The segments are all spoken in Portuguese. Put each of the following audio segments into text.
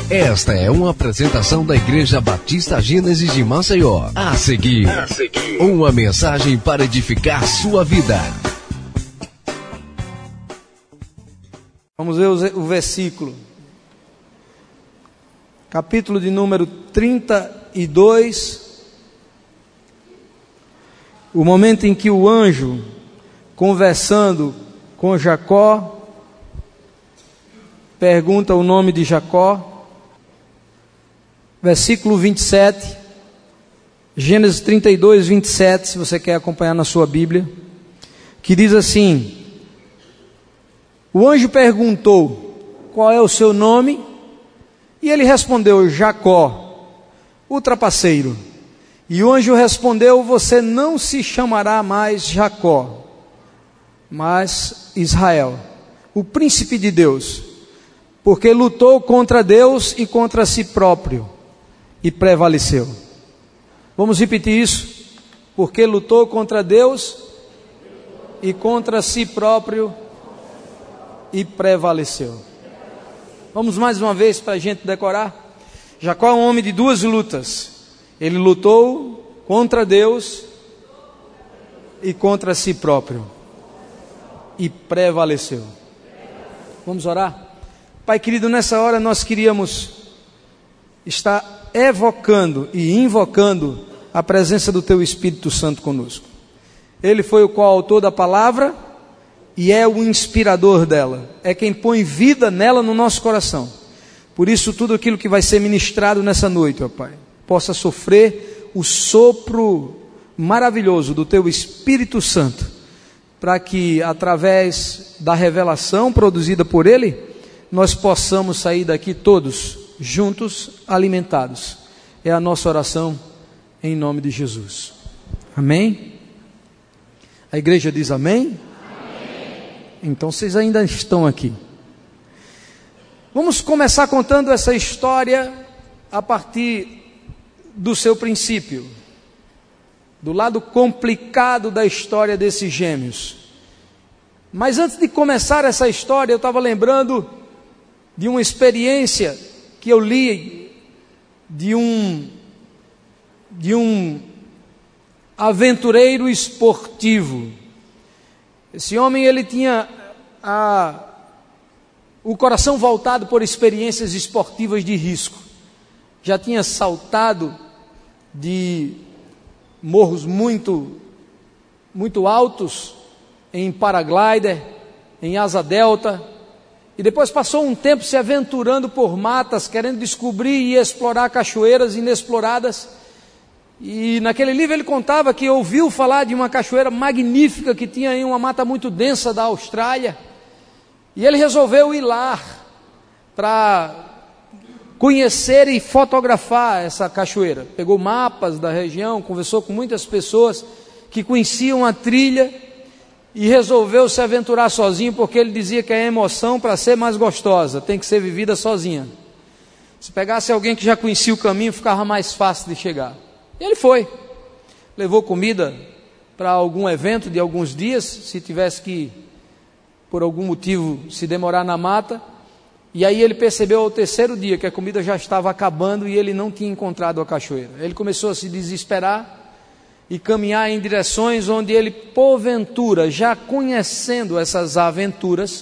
Esta é uma apresentação da Igreja Batista Gênesis de Maceió. A seguir, uma mensagem para edificar sua vida. Vamos ver o versículo. Capítulo de número 32. O momento em que o anjo, conversando com Jacó, pergunta o nome de Jacó. Versículo 27, Gênesis 32, 27, se você quer acompanhar na sua Bíblia, que diz assim: o anjo perguntou, qual é o seu nome? E ele respondeu, Jacó, o trapaceiro. E o anjo respondeu, você não se chamará mais Jacó, mas Israel, o príncipe de Deus, porque lutou contra Deus e contra si próprio, e prevaleceu. Vamos repetir isso? Porque lutou contra Deus e contra si próprio e prevaleceu. Vamos mais uma vez para a gente decorar. Jacó é um homem de duas lutas. Ele lutou contra Deus e contra si próprio e prevaleceu. Vamos orar? Pai querido, nessa hora nós queríamos estar evocando e invocando a presença do Teu Espírito Santo conosco. Ele foi o coautor da palavra e é o inspirador dela. É quem põe vida nela no nosso coração. Por isso tudo aquilo que vai ser ministrado nessa noite, ó Pai, possa sofrer o sopro maravilhoso do Teu Espírito Santo, para que através da revelação produzida por Ele, nós possamos sair daqui todos juntos, alimentados. É a nossa oração em nome de Jesus. Amém? A igreja diz amém? Amém. Então vocês ainda estão aqui. Vamos começar contando essa história a partir do seu princípio, do lado complicado da história desses gêmeos. Mas antes de começar essa história, eu estava lembrando de uma experiência que eu li de um aventureiro esportivo. Esse homem, ele tinha o coração voltado por experiências esportivas de risco. Já tinha saltado de morros muito altos, em paraglider, em asa delta, e depois passou um tempo se aventurando por matas, querendo descobrir e explorar cachoeiras inexploradas. E naquele livro ele contava que ouviu falar de uma cachoeira magnífica que tinha em uma mata muito densa da Austrália. E ele resolveu ir lá para conhecer e fotografar essa cachoeira. Pegou mapas da região, conversou com muitas pessoas que conheciam a trilha e resolveu se aventurar sozinho, porque ele dizia que a emoção, para ser mais gostosa, tem que ser vivida sozinha. Se pegasse alguém que já conhecia o caminho, ficava mais fácil de chegar. E ele foi, levou comida para algum evento de alguns dias, se tivesse que, por algum motivo, se demorar na mata. E aí ele percebeu ao terceiro dia que a comida já estava acabando e ele não tinha encontrado a cachoeira. Ele começou a se desesperar e caminhar em direções onde ele, porventura, já conhecendo essas aventuras,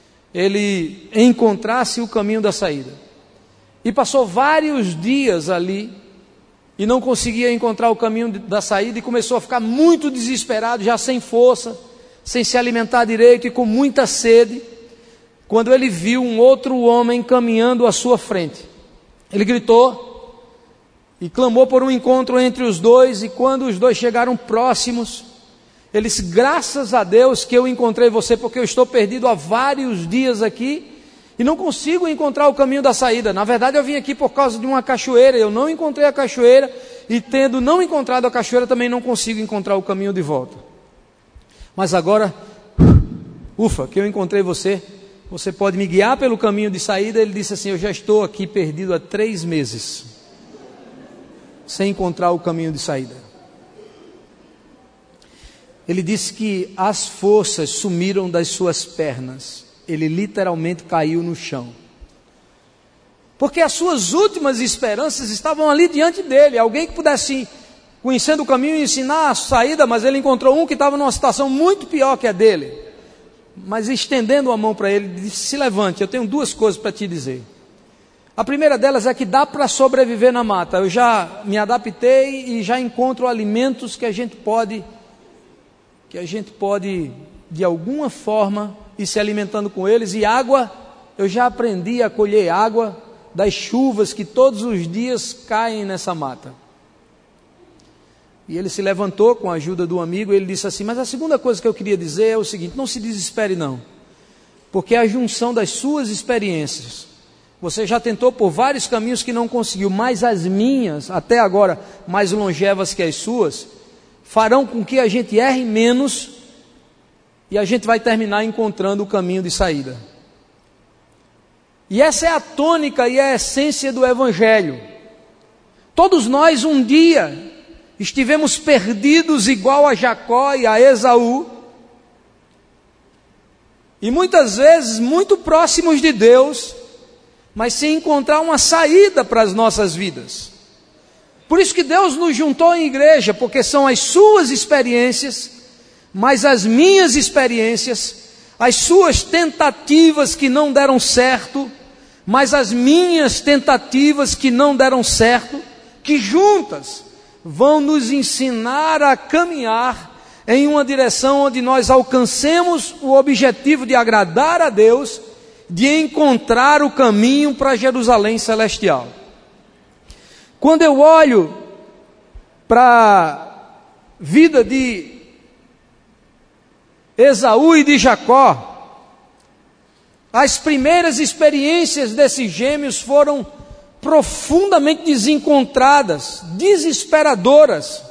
ele encontrasse o caminho da saída. E passou vários dias ali e não conseguia encontrar o caminho da saída e começou a ficar muito desesperado, já sem força, sem se alimentar direito e com muita sede, quando ele viu um outro homem caminhando à sua frente. Ele gritou e clamou por um encontro entre os dois, e quando os dois chegaram próximos, ele disse, graças a Deus que eu encontrei você, porque eu estou perdido há vários dias aqui, e não consigo encontrar o caminho da saída. Na verdade eu vim aqui por causa de uma cachoeira, eu não encontrei a cachoeira, e tendo não encontrado a cachoeira, também não consigo encontrar o caminho de volta. Mas agora, ufa, que eu encontrei você, você pode me guiar pelo caminho de saída? Ele disse assim, eu já estou aqui perdido há 3 meses, sem encontrar o caminho de saída. Ele disse que as forças sumiram das suas pernas. Ele literalmente caiu no chão. porque as suas últimas esperanças estavam ali diante dele. Alguém que pudesse, conhecendo o caminho, ensinar a saída, mas ele encontrou um que estava numa situação muito pior que a dele. Mas estendendo a mão para ele, disse: se levante, eu tenho duas coisas para te dizer. A primeira delas é que dá para sobreviver na mata. Eu já me adaptei e já encontro alimentos que a gente pode de alguma forma ir se alimentando com eles. E água, eu já aprendi a colher água das chuvas que todos os dias caem nessa mata. E ele se levantou com a ajuda do amigo e ele disse assim: mas a segunda coisa que eu queria dizer é o seguinte: não se desespere não, porque é a junção das suas experiências. Você já tentou por vários caminhos que não conseguiu, mas as minhas, até agora mais longevas que as suas, farão com que a gente erre menos e a gente vai terminar encontrando o caminho de saída. E essa é a tônica e a essência do Evangelho. Todos nós um dia estivemos perdidos igual a Jacó e a Esaú, e muitas vezes muito próximos de Deus, mas sem encontrar uma saída para as nossas vidas. Por isso que Deus nos juntou em igreja, porque são as suas experiências, mas as minhas experiências, as suas tentativas que não deram certo, mas as minhas tentativas que não deram certo, que juntas vão nos ensinar a caminhar em uma direção onde nós alcancemos o objetivo de agradar a Deus, de encontrar o caminho para Jerusalém celestial. Quando eu olho para a vida de Esaú e de Jacó, as primeiras experiências desses gêmeos foram profundamente desencontradas, desesperadoras.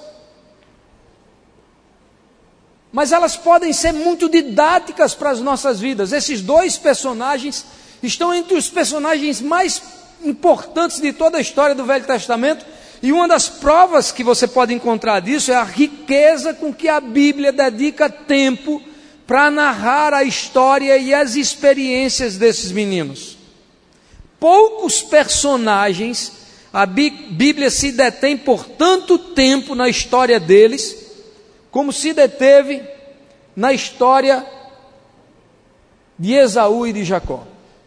Mas elas podem ser muito didáticas para as nossas vidas. Esses dois personagens estão entre os personagens mais importantes de toda a história do Velho Testamento, e uma das provas que você pode encontrar disso é a riqueza com que a Bíblia dedica tempo para narrar a história e as experiências desses meninos. Poucos personagens a Bíblia se detém por tanto tempo na história deles, como se deteve na história de Esaú e de Jacó.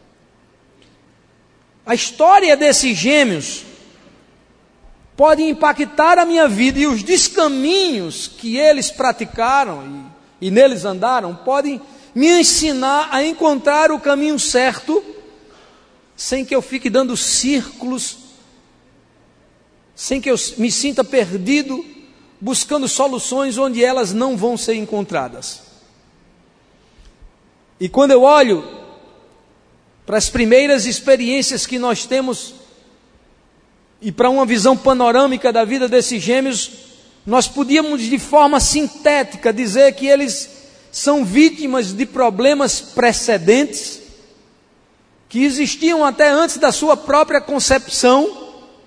A história desses gêmeos pode impactar a minha vida, e os descaminhos que eles praticaram e neles andaram podem me ensinar a encontrar o caminho certo, sem que eu fique dando círculos, sem que eu me sinta perdido, buscando soluções onde elas não vão ser encontradas. E quando eu olho para as primeiras experiências que nós temos e para uma visão panorâmica da vida desses gêmeos, nós podíamos de forma sintética dizer que eles são vítimas de problemas precedentes que existiam até antes da sua própria concepção.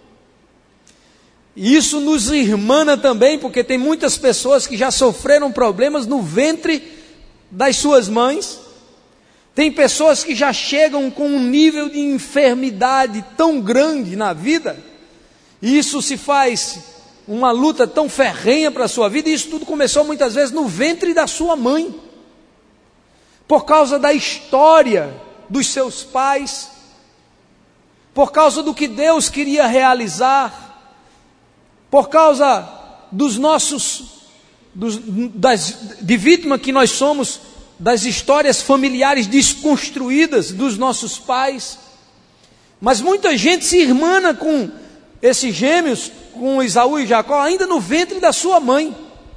E isso nos irmana também, porque tem muitas pessoas que já sofreram problemas no ventre das suas mães. Tem pessoas que já chegam com um nível de enfermidade tão grande na vida, e isso se faz uma luta tão ferrenha para a sua vida, e isso tudo começou muitas vezes no ventre da sua mãe, por causa da história dos seus pais, por causa do que Deus queria realizar, por causa dos de vítima que nós somos, das histórias familiares desconstruídas dos nossos pais. Mas muita gente se irmana com esses gêmeos, com Esaú e Jacó, ainda no ventre da sua mãe.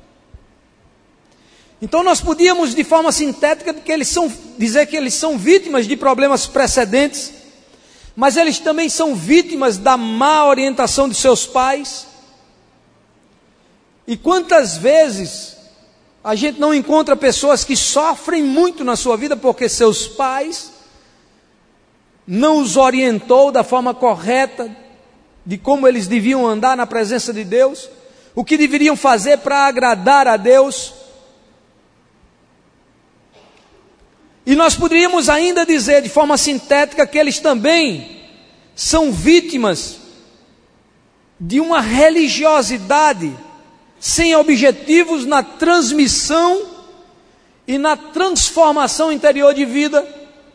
Então nós podíamos, de forma sintética, dizer que eles são vítimas de problemas precedentes, mas eles também são vítimas da má orientação de seus pais. E quantas vezes a gente não encontra pessoas que sofrem muito na sua vida porque seus pais não os orientou da forma correta de como eles deviam andar na presença de Deus, o que deveriam fazer para agradar a Deus. E nós poderíamos ainda dizer de forma sintética que eles também são vítimas de uma religiosidade sem objetivos na transmissão e na transformação interior de vida.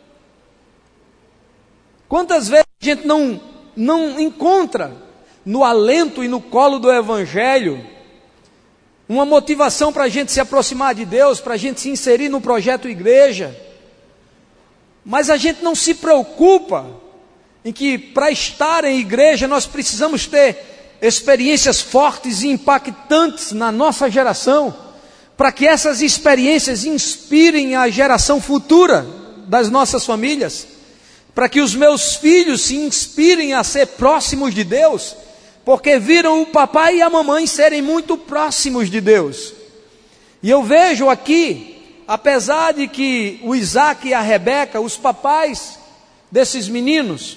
Quantas vezes a gente não encontra no alento e no colo do Evangelho uma motivação para a gente se aproximar de Deus, para a gente se inserir no projeto igreja, mas a gente não se preocupa em que para estar em igreja nós precisamos ter experiências fortes e impactantes na nossa geração, para que essas experiências inspirem a geração futura das nossas famílias, para que os meus filhos se inspirem a ser próximos de Deus, porque viram o papai e a mamãe serem muito próximos de Deus. E eu vejo aqui, apesar de que o Isaac e a Rebeca, os papais desses meninos,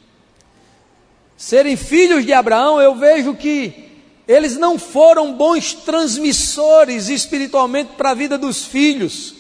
serem filhos de Abraão, eu vejo que eles não foram bons transmissores espiritualmente para a vida dos filhos.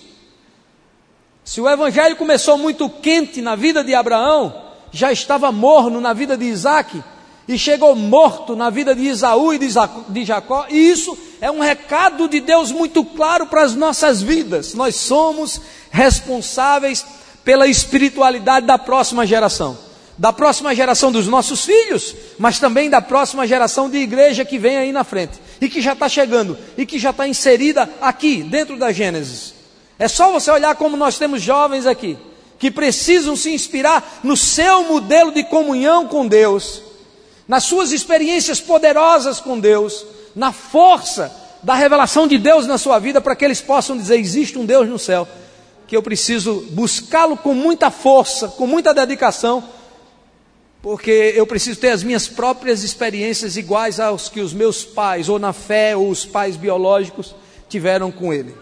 Se o evangelho começou muito quente na vida de Abraão, já estava morno na vida de Isaac, e chegou morto na vida de Esaú e de Jacó, e isso é um recado de Deus muito claro para as nossas vidas. Nós somos responsáveis pela espiritualidade da próxima geração dos nossos filhos, mas também da próxima geração de igreja que vem aí na frente, e que já está chegando, e que já está inserida aqui, dentro da Gênesis. É só você olhar como nós temos jovens aqui, que precisam se inspirar no seu modelo de comunhão com Deus, nas suas experiências poderosas com Deus, na força da revelação de Deus na sua vida, para que eles possam dizer: existe um Deus no céu, que eu preciso buscá-lo com muita força, com muita dedicação, porque eu preciso ter as minhas próprias experiências iguais aos que os meus pais, ou na fé, ou os pais biológicos, tiveram com ele.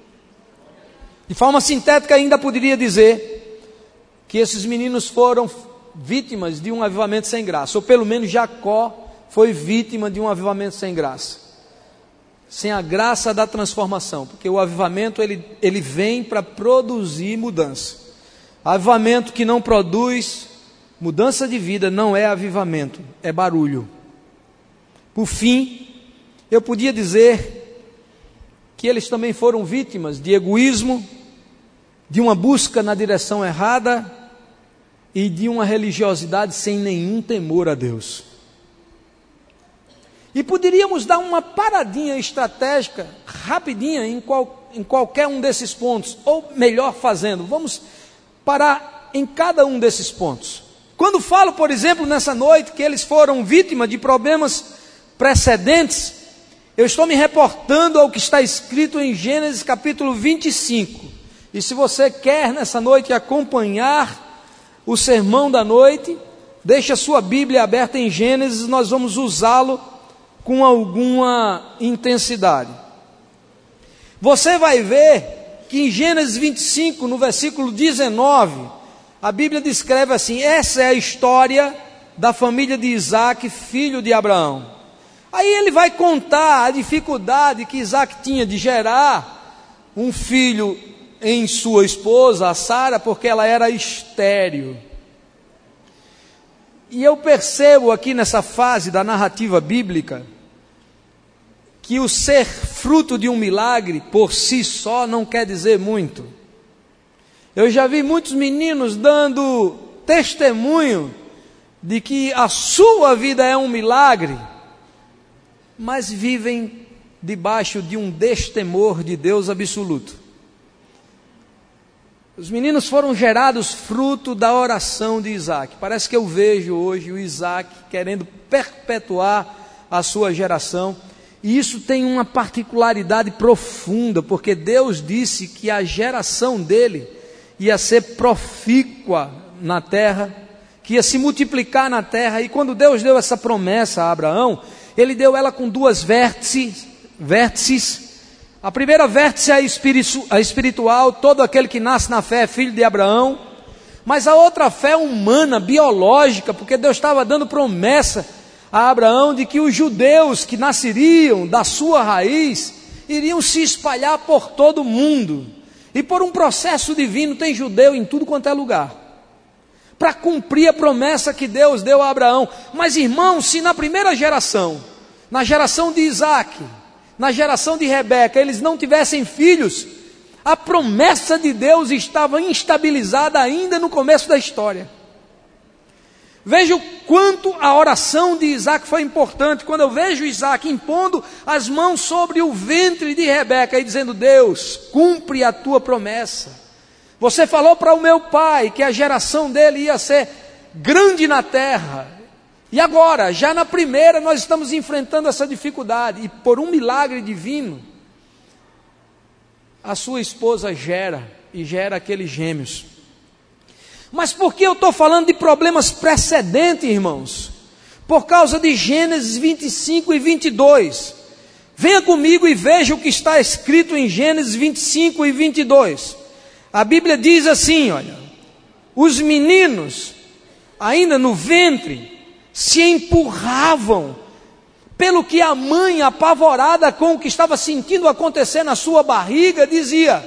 De forma sintética, ainda poderia dizer que esses meninos foram vítimas de um avivamento sem graça, ou pelo menos Jacó foi vítima de um avivamento sem graça, sem a graça da transformação, porque o avivamento ele vem para produzir mudança. Avivamento que não produz mudança de vida não é avivamento, é barulho. Por fim, eu podia dizer que eles também foram vítimas de egoísmo, de uma busca na direção errada e de uma religiosidade sem nenhum temor a Deus. E poderíamos dar uma paradinha estratégica, rapidinha, em qualquer um desses pontos, ou melhor fazendo, vamos parar em cada um desses pontos. Quando falo, por exemplo, nessa noite, que eles foram vítimas de problemas precedentes, eu estou me reportando ao que está escrito em Gênesis capítulo 25. E se você quer nessa noite acompanhar o sermão da noite, deixe a sua Bíblia aberta em Gênesis, nós vamos usá-lo com alguma intensidade. Você vai ver que em Gênesis 25, no versículo 19, a Bíblia descreve assim: essa é a história da família de Isaac, filho de Abraão. Aí ele vai contar a dificuldade que Isaac tinha de gerar um filho em sua esposa, a Sara, porque ela era estéril. E eu percebo aqui nessa fase da narrativa bíblica que o ser fruto de um milagre por si só não quer dizer muito. Eu já vi muitos meninos dando testemunho de que a sua vida é um milagre, mas vivem debaixo de um destemor de Deus absoluto. Os meninos foram gerados fruto da oração de Isaac. Parece que eu vejo hoje o Isaac querendo perpetuar a sua geração. E isso tem uma particularidade profunda, porque Deus disse que a geração dele ia ser profícua na terra, que ia se multiplicar na terra. E quando Deus deu essa promessa a Abraão, ele deu ela com duas vértices. A primeira vértice é a espiritual, todo aquele que nasce na fé é filho de Abraão. Mas a outra fé humana, biológica, porque Deus estava dando promessa a Abraão de que os judeus que nasceriam da sua raiz iriam se espalhar por todo o mundo. E por um processo divino tem judeu em tudo quanto é lugar. para cumprir a promessa que Deus deu a Abraão. Mas irmãos, se na primeira geração, na geração de Isaac, na geração de Rebeca, eles não tivessem filhos, a promessa de Deus estava instabilizada ainda no começo da história. Veja o quanto a oração de Isaac foi importante. Quando eu vejo Isaac impondo as mãos sobre o ventre de Rebeca e dizendo: Deus, cumpre a tua promessa. Você falou para o meu pai que a geração dele ia ser grande na terra. E agora, já na primeira, nós estamos enfrentando essa dificuldade. E por um milagre divino, a sua esposa gera aqueles gêmeos. Mas por que eu estou falando de problemas precedentes, irmãos? Por causa de Gênesis 25 e 22. Venha comigo e veja o que está escrito em Gênesis 25 e 22. A Bíblia diz assim, olha: os meninos, ainda no ventre, se empurravam, pelo que a mãe, apavorada com o que estava sentindo acontecer na sua barriga, dizia: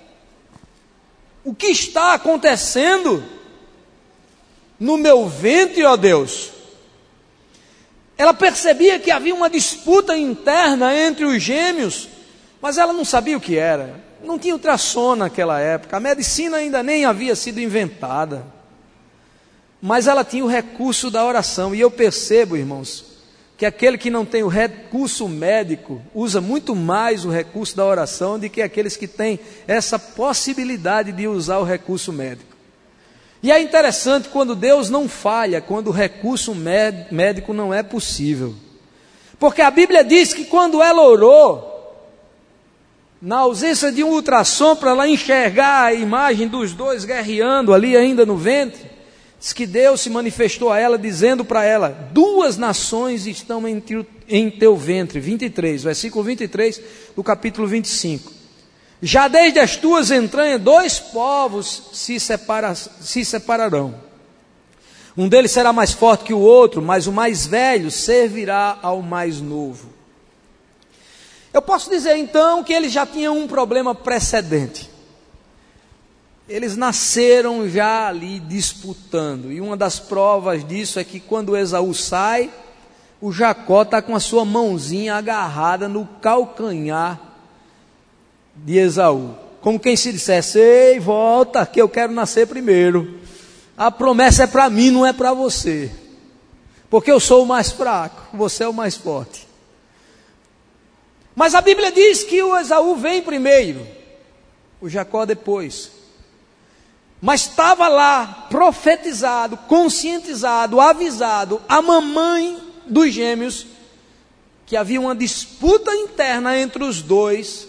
o que está acontecendo no meu ventre, ó Deus? Ela percebia que havia uma disputa interna entre os gêmeos, mas ela não sabia o que era. Não tinha ultrassom naquela época, a medicina ainda nem havia sido inventada. Mas ela tinha o recurso da oração. E eu percebo, irmãos, que aquele que não tem o recurso médico usa muito mais o recurso da oração do que aqueles que têm essa possibilidade de usar o recurso médico. E é interessante quando Deus não falha, quando o recurso médico não é possível. Porque a Bíblia diz que quando ela orou, na ausência de um ultrassom para ela enxergar a imagem dos dois guerreando ali ainda no ventre, diz que Deus se manifestou a ela dizendo para ela: 2 nações estão em teu ventre. 23, versículo 23 do capítulo 25. Já desde as tuas entranhas 2 povos se separarão. Um deles será mais forte que o outro, mas o mais velho servirá ao mais novo. Eu posso dizer então que eles já tinham um problema precedente. Eles nasceram já ali disputando. E uma das provas disso é que quando Esaú sai, o Jacó está com a sua mãozinha agarrada no calcanhar de Esaú. Como quem se dissesse: ei, volta que eu quero nascer primeiro. A promessa é para mim, não é para você. Porque eu sou o mais fraco, você é o mais forte. Mas a Bíblia diz que o Esaú vem primeiro, o Jacó depois. Mas estava lá, profetizado, conscientizado, avisado, a mamãe dos gêmeos, que havia uma disputa interna entre os dois,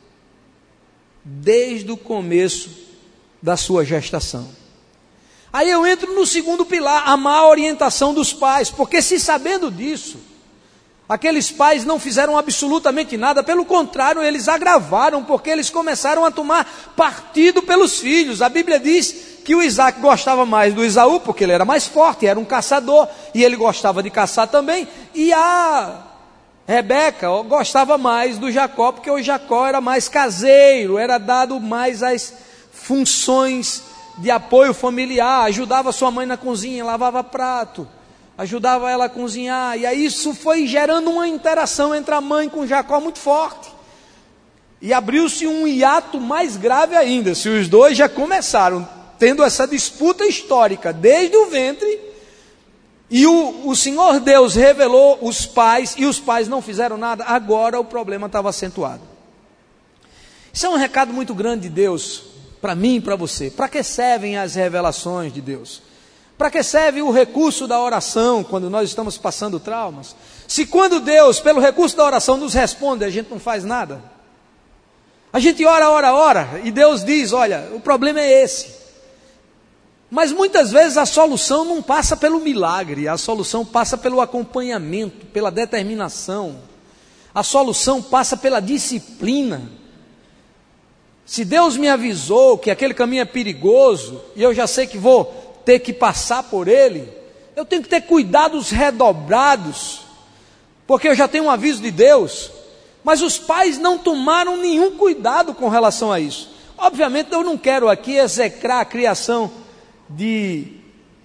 desde o começo da sua gestação. Aí eu entro no segundo pilar, a má orientação dos pais, porque se sabendo disso, aqueles pais não fizeram absolutamente nada, pelo contrário, eles agravaram, porque eles começaram a tomar partido pelos filhos. A Bíblia diz que o Isaac gostava mais do Esaú, porque ele era mais forte, era um caçador, e ele gostava de caçar também, e a Rebeca gostava mais do Jacó, porque o Jacó era mais caseiro, era dado mais às funções de apoio familiar, ajudava sua mãe na cozinha, lavava prato, ajudava ela a cozinhar, e aí isso foi gerando uma interação entre a mãe com Jacó muito forte, e abriu-se um hiato mais grave ainda, se os dois já começaram tendo essa disputa histórica desde o ventre, e o Senhor Deus revelou os pais, e os pais não fizeram nada, agora o problema estava acentuado. Isso é um recado muito grande de Deus, para mim e para você. Para que servem as revelações de Deus? Para que serve o recurso da oração quando nós estamos passando traumas? Se quando Deus, pelo recurso da oração, nos responde, a gente não faz nada. A gente ora, e Deus diz: olha, o problema é esse. Mas muitas vezes a solução não passa pelo milagre, a solução passa pelo acompanhamento, pela determinação. A solução passa pela disciplina. Se Deus me avisou que aquele caminho é perigoso, e eu já sei que vou ter que passar por ele, eu tenho que ter cuidados redobrados, porque eu já tenho um aviso de Deus. Mas os pais não tomaram nenhum cuidado com relação a isso. Obviamente eu não quero aqui execrar a criação de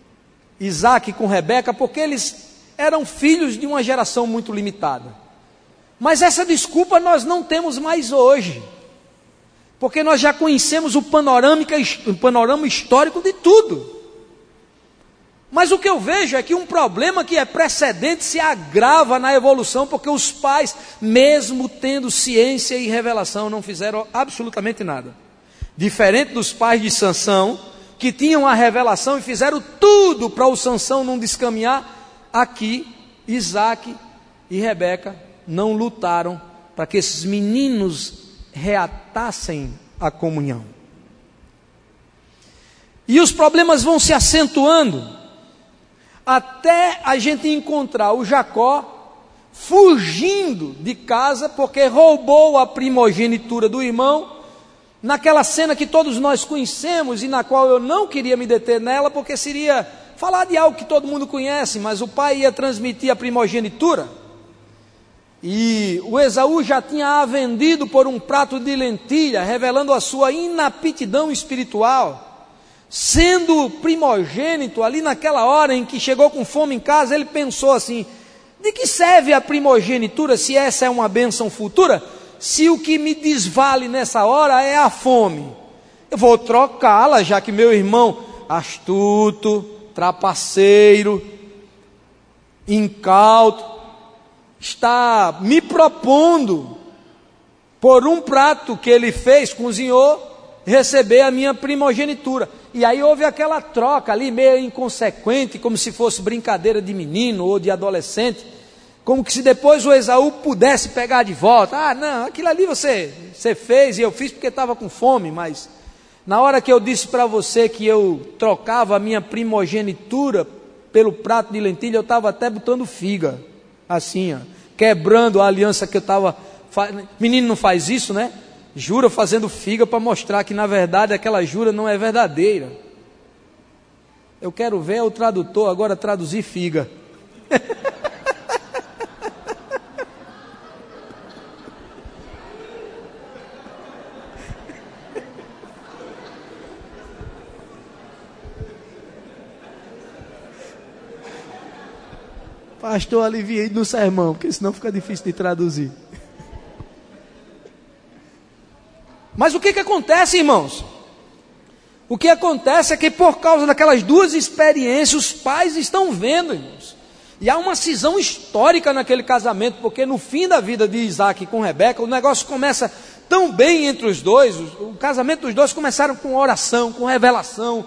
Isaac com Rebeca, porque eles eram filhos de uma geração muito limitada. Mas essa desculpa nós não temos mais hoje, porque nós já conhecemos o panorama histórico de tudo. Mas o que eu vejo é que um problema que é precedente se agrava na evolução, porque os pais, mesmo tendo ciência e revelação, não fizeram absolutamente nada. Diferente dos pais de Sansão, que tinham a revelação e fizeram tudo para o Sansão não descaminhar, aqui Isaac e Rebeca não lutaram para que esses meninos reatassem a comunhão. E os problemas vão se acentuando, até a gente encontrar o Jacó fugindo de casa, porque roubou a primogenitura do irmão, naquela cena que todos nós conhecemos e na qual eu não queria me deter nela, porque seria falar de algo que todo mundo conhece, mas o pai ia transmitir a primogenitura, e o Esaú já tinha a vendido por um prato de lentilha, revelando a sua inaptidão espiritual. Sendo primogênito, ali naquela hora em que chegou com fome em casa, ele pensou assim: de que serve a primogenitura se essa é uma bênção futura? Se o que me desvale nessa hora é a fome, eu vou trocá-la, já que meu irmão astuto, trapaceiro, incauto, está me propondo, por um prato que ele fez, cozinhou, receber a minha primogenitura. E aí houve aquela troca ali, meio inconsequente, como se fosse brincadeira de menino ou de adolescente, como que se depois o Esaú pudesse pegar de volta. Ah, não, aquilo ali você fez e eu fiz porque estava com fome, mas na hora que eu disse para você que eu trocava a minha primogenitura pelo prato de lentilha, eu estava até botando figa, assim, ó, quebrando a aliança que eu estava... Menino não faz isso, né? Jura fazendo figa para mostrar que na verdade aquela jura não é verdadeira. Eu quero ver o tradutor agora traduzir figa. Pastor, aliviei no sermão, porque senão fica difícil de traduzir. Mas o que acontece, irmãos? O que acontece é que por causa daquelas duas experiências, os pais estão vendo, irmãos. E há uma cisão histórica naquele casamento, porque no fim da vida de Isaac com Rebeca, o negócio começa tão bem entre os dois, o casamento dos dois começaram com oração, com revelação,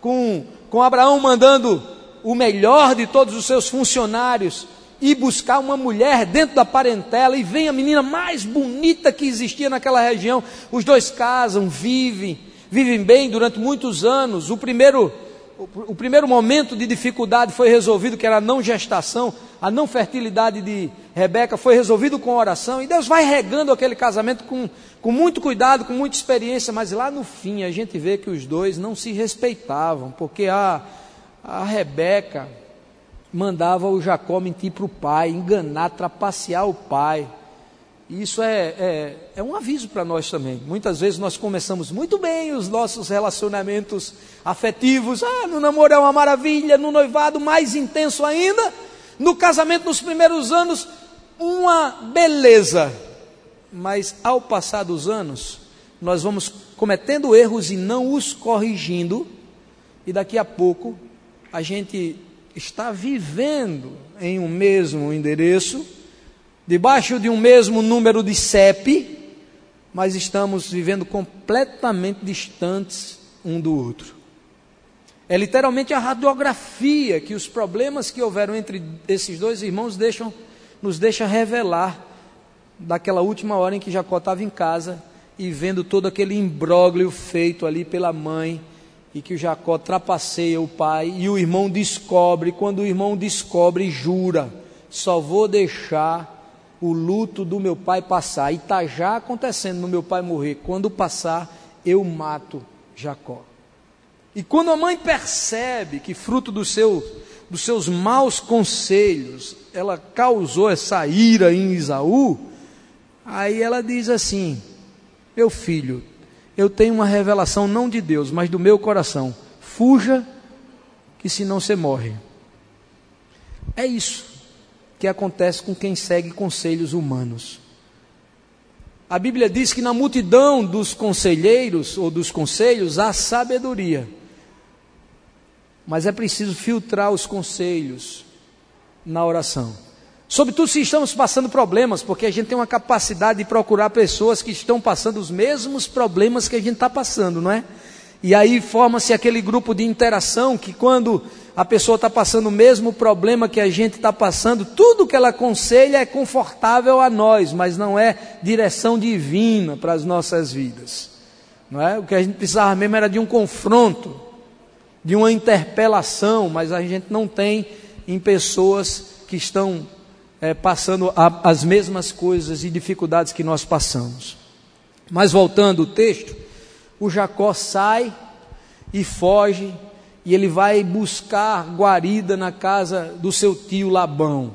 com Abraão mandando o melhor de todos os seus funcionários e buscar uma mulher dentro da parentela, e vem a menina mais bonita que existia naquela região. Os dois casam, vivem bem durante muitos anos. O primeiro momento de dificuldade foi resolvido, que era a não gestação, a não fertilidade de Rebeca, foi resolvido com oração, e Deus vai regando aquele casamento com muito cuidado, com muita experiência, mas lá no fim a gente vê que os dois não se respeitavam, porque a Rebeca mandava o Jacó mentir para o pai, enganar, trapacear o pai. E isso é um aviso para nós também. Muitas vezes nós começamos muito bem os nossos relacionamentos afetivos. No namoro é uma maravilha, no noivado mais intenso ainda, no casamento nos primeiros anos uma beleza. Mas ao passar dos anos, nós vamos cometendo erros e não os corrigindo, e daqui a pouco a gente está vivendo em um mesmo endereço, debaixo de um mesmo número de CEP, mas estamos vivendo completamente distantes um do outro. É literalmente a radiografia que os problemas que houveram entre esses dois irmãos nos deixa revelar daquela última hora em que Jacó estava em casa e vendo todo aquele imbróglio feito ali pela mãe, e que o Jacó trapaceia o pai, e o irmão descobre. Quando o irmão descobre, jura: só vou deixar o luto do meu pai passar, e está já acontecendo no meu pai morrer, quando passar eu mato Jacó. E quando a mãe percebe que fruto dos seus maus conselhos, ela causou essa ira em Esaú, aí ela diz assim: meu filho, eu tenho uma revelação não de Deus, mas do meu coração. Fuja que senão você morre. É isso que acontece com quem segue conselhos humanos. A Bíblia diz que na multidão dos conselheiros ou dos conselhos há sabedoria. Mas é preciso filtrar os conselhos na oração. Sobretudo se estamos passando problemas, porque a gente tem uma capacidade de procurar pessoas que estão passando os mesmos problemas que a gente está passando, não é? E aí forma-se aquele grupo de interação que quando a pessoa está passando o mesmo problema que a gente está passando, tudo que ela aconselha é confortável a nós, mas não é direção divina para as nossas vidas. Não é? O que a gente precisava mesmo era de um confronto, de uma interpelação, mas a gente não tem em pessoas que estão passando as mesmas coisas e dificuldades que nós passamos. Mas voltando ao texto, o Jacó sai e foge, e ele vai buscar guarida na casa do seu tio Labão,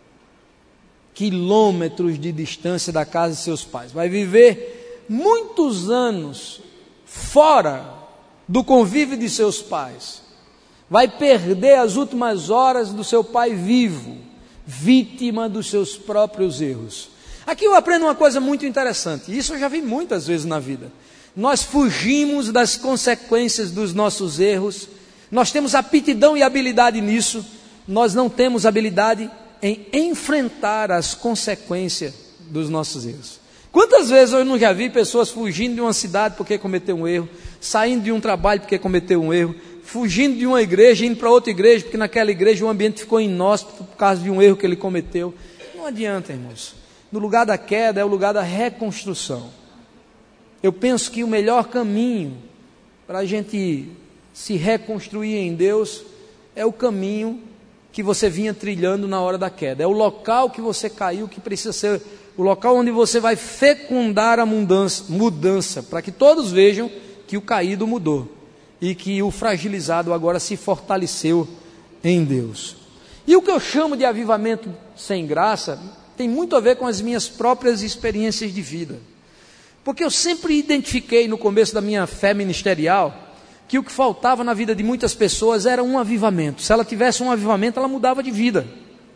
quilômetros de distância da casa de seus pais. Vai viver muitos anos fora do convívio de seus pais. Vai perder as últimas horas do seu pai vivo, vítima dos seus próprios erros. Aqui eu aprendo uma coisa muito interessante, isso eu já vi muitas vezes na vida. Nós fugimos das consequências dos nossos erros, nós temos aptidão e habilidade nisso, nós não temos habilidade em enfrentar as consequências dos nossos erros. Quantas vezes eu não já vi pessoas fugindo de uma cidade porque cometeu um erro, saindo de um trabalho porque cometeu um erro, fugindo de uma igreja, indo para outra igreja, porque naquela igreja o ambiente ficou inóspito por causa de um erro que ele cometeu. Não adianta, irmãos. No lugar da queda é o lugar da reconstrução. Eu penso que o melhor caminho para a gente se reconstruir em Deus é o caminho que você vinha trilhando na hora da queda. É o local que você caiu que precisa ser o local onde você vai fecundar a mudança, para que todos vejam que o caído mudou e que o fragilizado agora se fortaleceu em Deus. E o que eu chamo de avivamento sem graça tem muito a ver com as minhas próprias experiências de vida. Porque eu sempre identifiquei no começo da minha fé ministerial que o que faltava na vida de muitas pessoas era um avivamento. Se ela tivesse um avivamento, ela mudava de vida.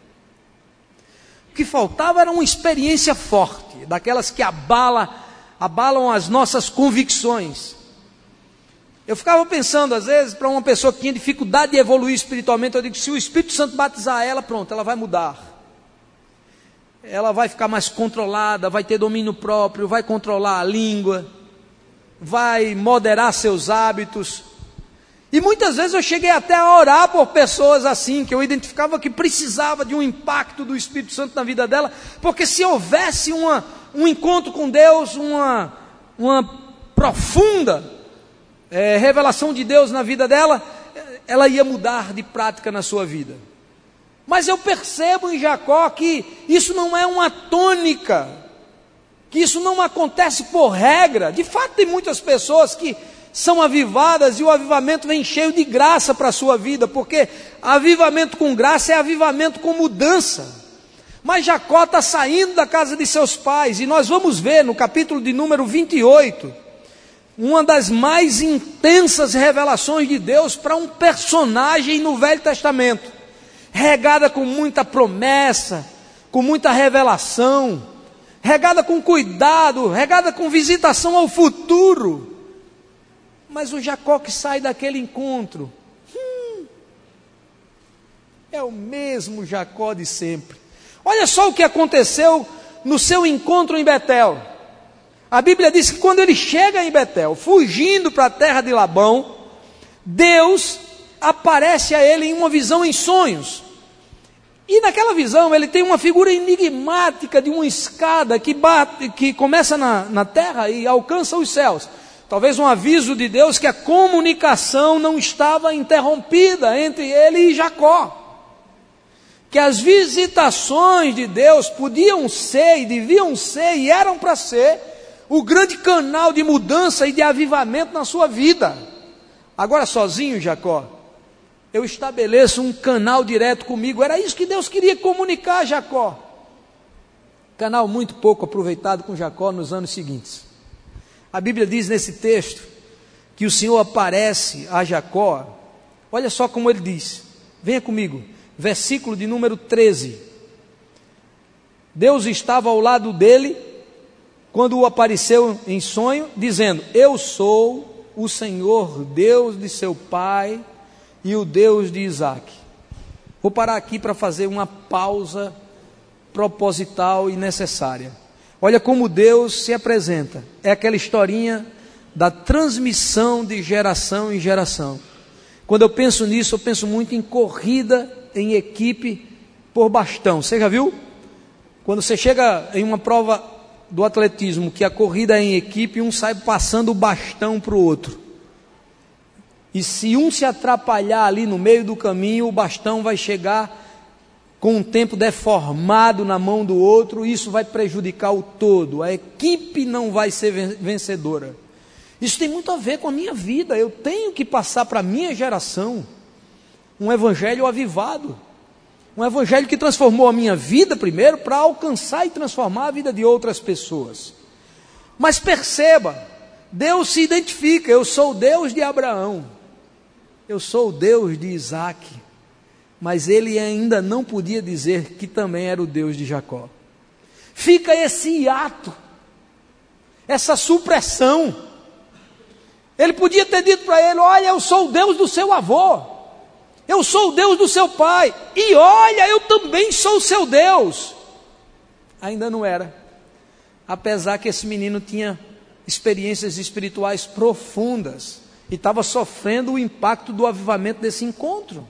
O que faltava era uma experiência forte, daquelas que abalam as nossas convicções. Eu ficava pensando, às vezes, para uma pessoa que tinha dificuldade de evoluir espiritualmente, eu digo, se o Espírito Santo batizar ela, pronto, ela vai mudar. Ela vai ficar mais controlada, vai ter domínio próprio, vai controlar a língua, vai moderar seus hábitos. E muitas vezes eu cheguei até a orar por pessoas assim, que eu identificava que precisava de um impacto do Espírito Santo na vida dela, porque se houvesse um encontro com Deus, uma profunda revelação de Deus na vida dela, ela ia mudar de prática na sua vida. Mas eu percebo em Jacó que isso não é uma tônica, que isso não acontece por regra. De fato, tem muitas pessoas que são avivadas e o avivamento vem cheio de graça para a sua vida, porque avivamento com graça é avivamento com mudança. Mas Jacó está saindo da casa de seus pais, e nós vamos ver no capítulo de número 28, uma das mais intensas revelações de Deus para um personagem no Velho Testamento, regada com muita promessa, com muita revelação, regada com cuidado, regada com visitação ao futuro. Mas o Jacó que sai daquele encontro, é o mesmo Jacó de sempre. Olha só o que aconteceu no seu encontro em Betel. A Bíblia diz que quando ele chega em Betel, fugindo para a terra de Labão, Deus aparece a ele em uma visão em sonhos. E naquela visão ele tem uma figura enigmática de uma escada que começa na terra e alcança os céus. Talvez um aviso de Deus que a comunicação não estava interrompida entre ele e Jacó. Que as visitações de Deus podiam ser e deviam ser e eram para ser o grande canal de mudança e de avivamento na sua vida. Agora sozinho, Jacó, eu estabeleço um canal direto comigo. Era isso que Deus queria comunicar a Jacó. Canal muito pouco aproveitado com Jacó nos anos seguintes. A Bíblia diz nesse texto que o Senhor aparece a Jacó Olha só como ele diz, venha comigo, versículo de número 13. Deus estava ao lado dele, quando o apareceu em sonho, dizendo: eu sou o Senhor Deus de seu pai e o Deus de Isaque. Vou parar aqui para fazer uma pausa proposital e necessária. Olha como Deus se apresenta. É aquela historinha da transmissão de geração em geração. Quando eu penso nisso, eu penso muito em corrida em equipe por bastão. Você já viu? Quando você chega em uma prova do atletismo, que a corrida é em equipe, um sai passando o bastão para o outro. E se um se atrapalhar ali no meio do caminho, o bastão vai chegar com um tempo deformado na mão do outro, isso vai prejudicar o todo, a equipe não vai ser vencedora. Isso tem muito a ver com a minha vida, eu tenho que passar para a minha geração um evangelho avivado, um evangelho que transformou a minha vida primeiro, para alcançar e transformar a vida de outras pessoas. Mas perceba, Deus se identifica: eu sou o Deus de Abraão, eu sou o Deus de Isaque. Mas ele ainda não podia dizer que também era o Deus de Jacó. Fica esse hiato, essa supressão. Ele podia ter dito para ele: olha, eu sou o Deus do seu avô, eu sou o Deus do seu pai, e olha, eu também sou o seu Deus. Ainda não era, apesar que esse menino tinha experiências espirituais profundas, e estava sofrendo o impacto do avivamento desse encontro.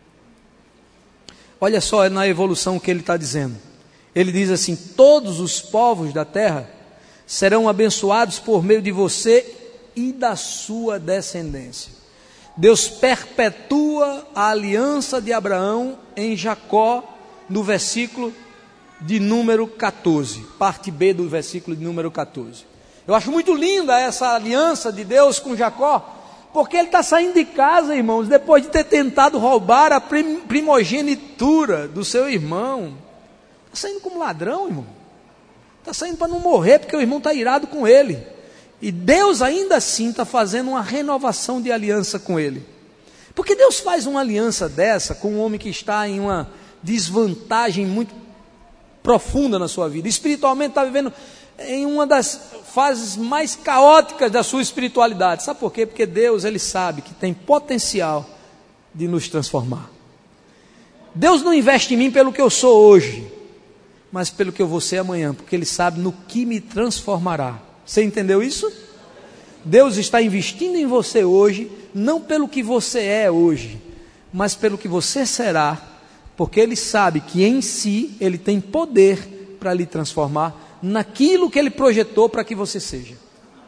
Olha só na evolução que ele está dizendo. Ele diz assim: todos os povos da terra serão abençoados por meio de você e da sua descendência. Deus perpetua a aliança de Abraão em Jacó, no versículo de número 14, parte B do versículo de número 14. Eu acho muito linda essa aliança de Deus com Jacó, porque ele está saindo de casa, irmãos, depois de ter tentado roubar a primogenitura do seu irmão. Está saindo como ladrão, irmão. Está saindo para não morrer, porque o irmão está irado com ele. E Deus ainda assim está fazendo uma renovação de aliança com ele. Porque Deus faz uma aliança dessa com um homem que está em uma desvantagem muito profunda na sua vida. Espiritualmente está vivendo em uma das fases mais caóticas da sua espiritualidade. Sabe por quê? Porque Deus, Ele sabe que tem potencial de nos transformar. Deus não investe em mim pelo que eu sou hoje, mas pelo que eu vou ser amanhã, porque Ele sabe no que me transformará. Você entendeu isso? Deus está investindo em você hoje, não pelo que você é hoje, mas pelo que você será, porque Ele sabe que em si Ele tem poder para lhe transformar naquilo que Ele projetou para que você seja.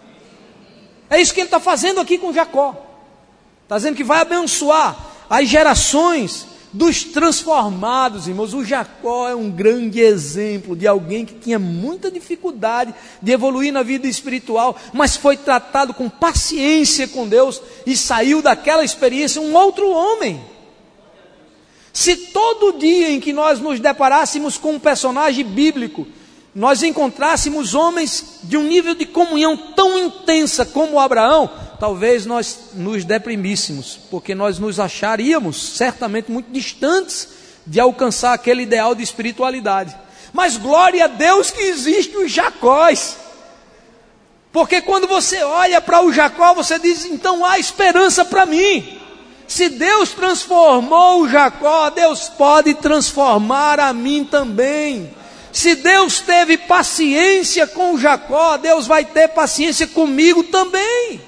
É isso que Ele está fazendo aqui com Jacó. Está dizendo que vai abençoar as gerações dos transformados, irmãos. O Jacó é um grande exemplo de alguém que tinha muita dificuldade de evoluir na vida espiritual, mas foi tratado com paciência com Deus e saiu daquela experiência um outro homem. Se todo dia em que nós nos deparássemos com um personagem bíblico, nós encontrássemos homens de um nível de comunhão tão intensa como Abraão, talvez nós nos deprimíssemos, porque nós nos acharíamos certamente muito distantes de alcançar aquele ideal de espiritualidade. Mas glória a Deus que existem os Jacós, porque quando você olha para o Jacó, você diz: então há esperança para mim. Se Deus transformou o Jacó, Deus pode transformar a mim também. Se Deus teve paciência com Jacó, Deus vai ter paciência comigo também.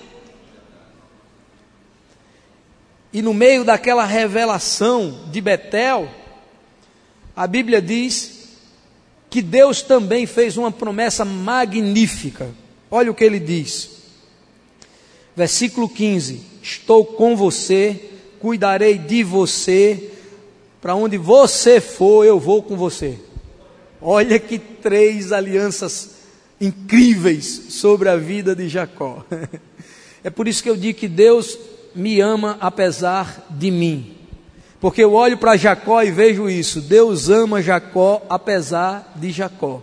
E no meio daquela revelação de Betel, a Bíblia diz que Deus também fez uma promessa magnífica. Olha o que ele diz. Versículo 15: estou com você, cuidarei de você, para onde você for, eu vou com você. Olha que 3 alianças incríveis sobre a vida de Jacó. É por isso que eu digo que Deus me ama apesar de mim. Porque eu olho para Jacó e vejo isso. Deus ama Jacó apesar de Jacó.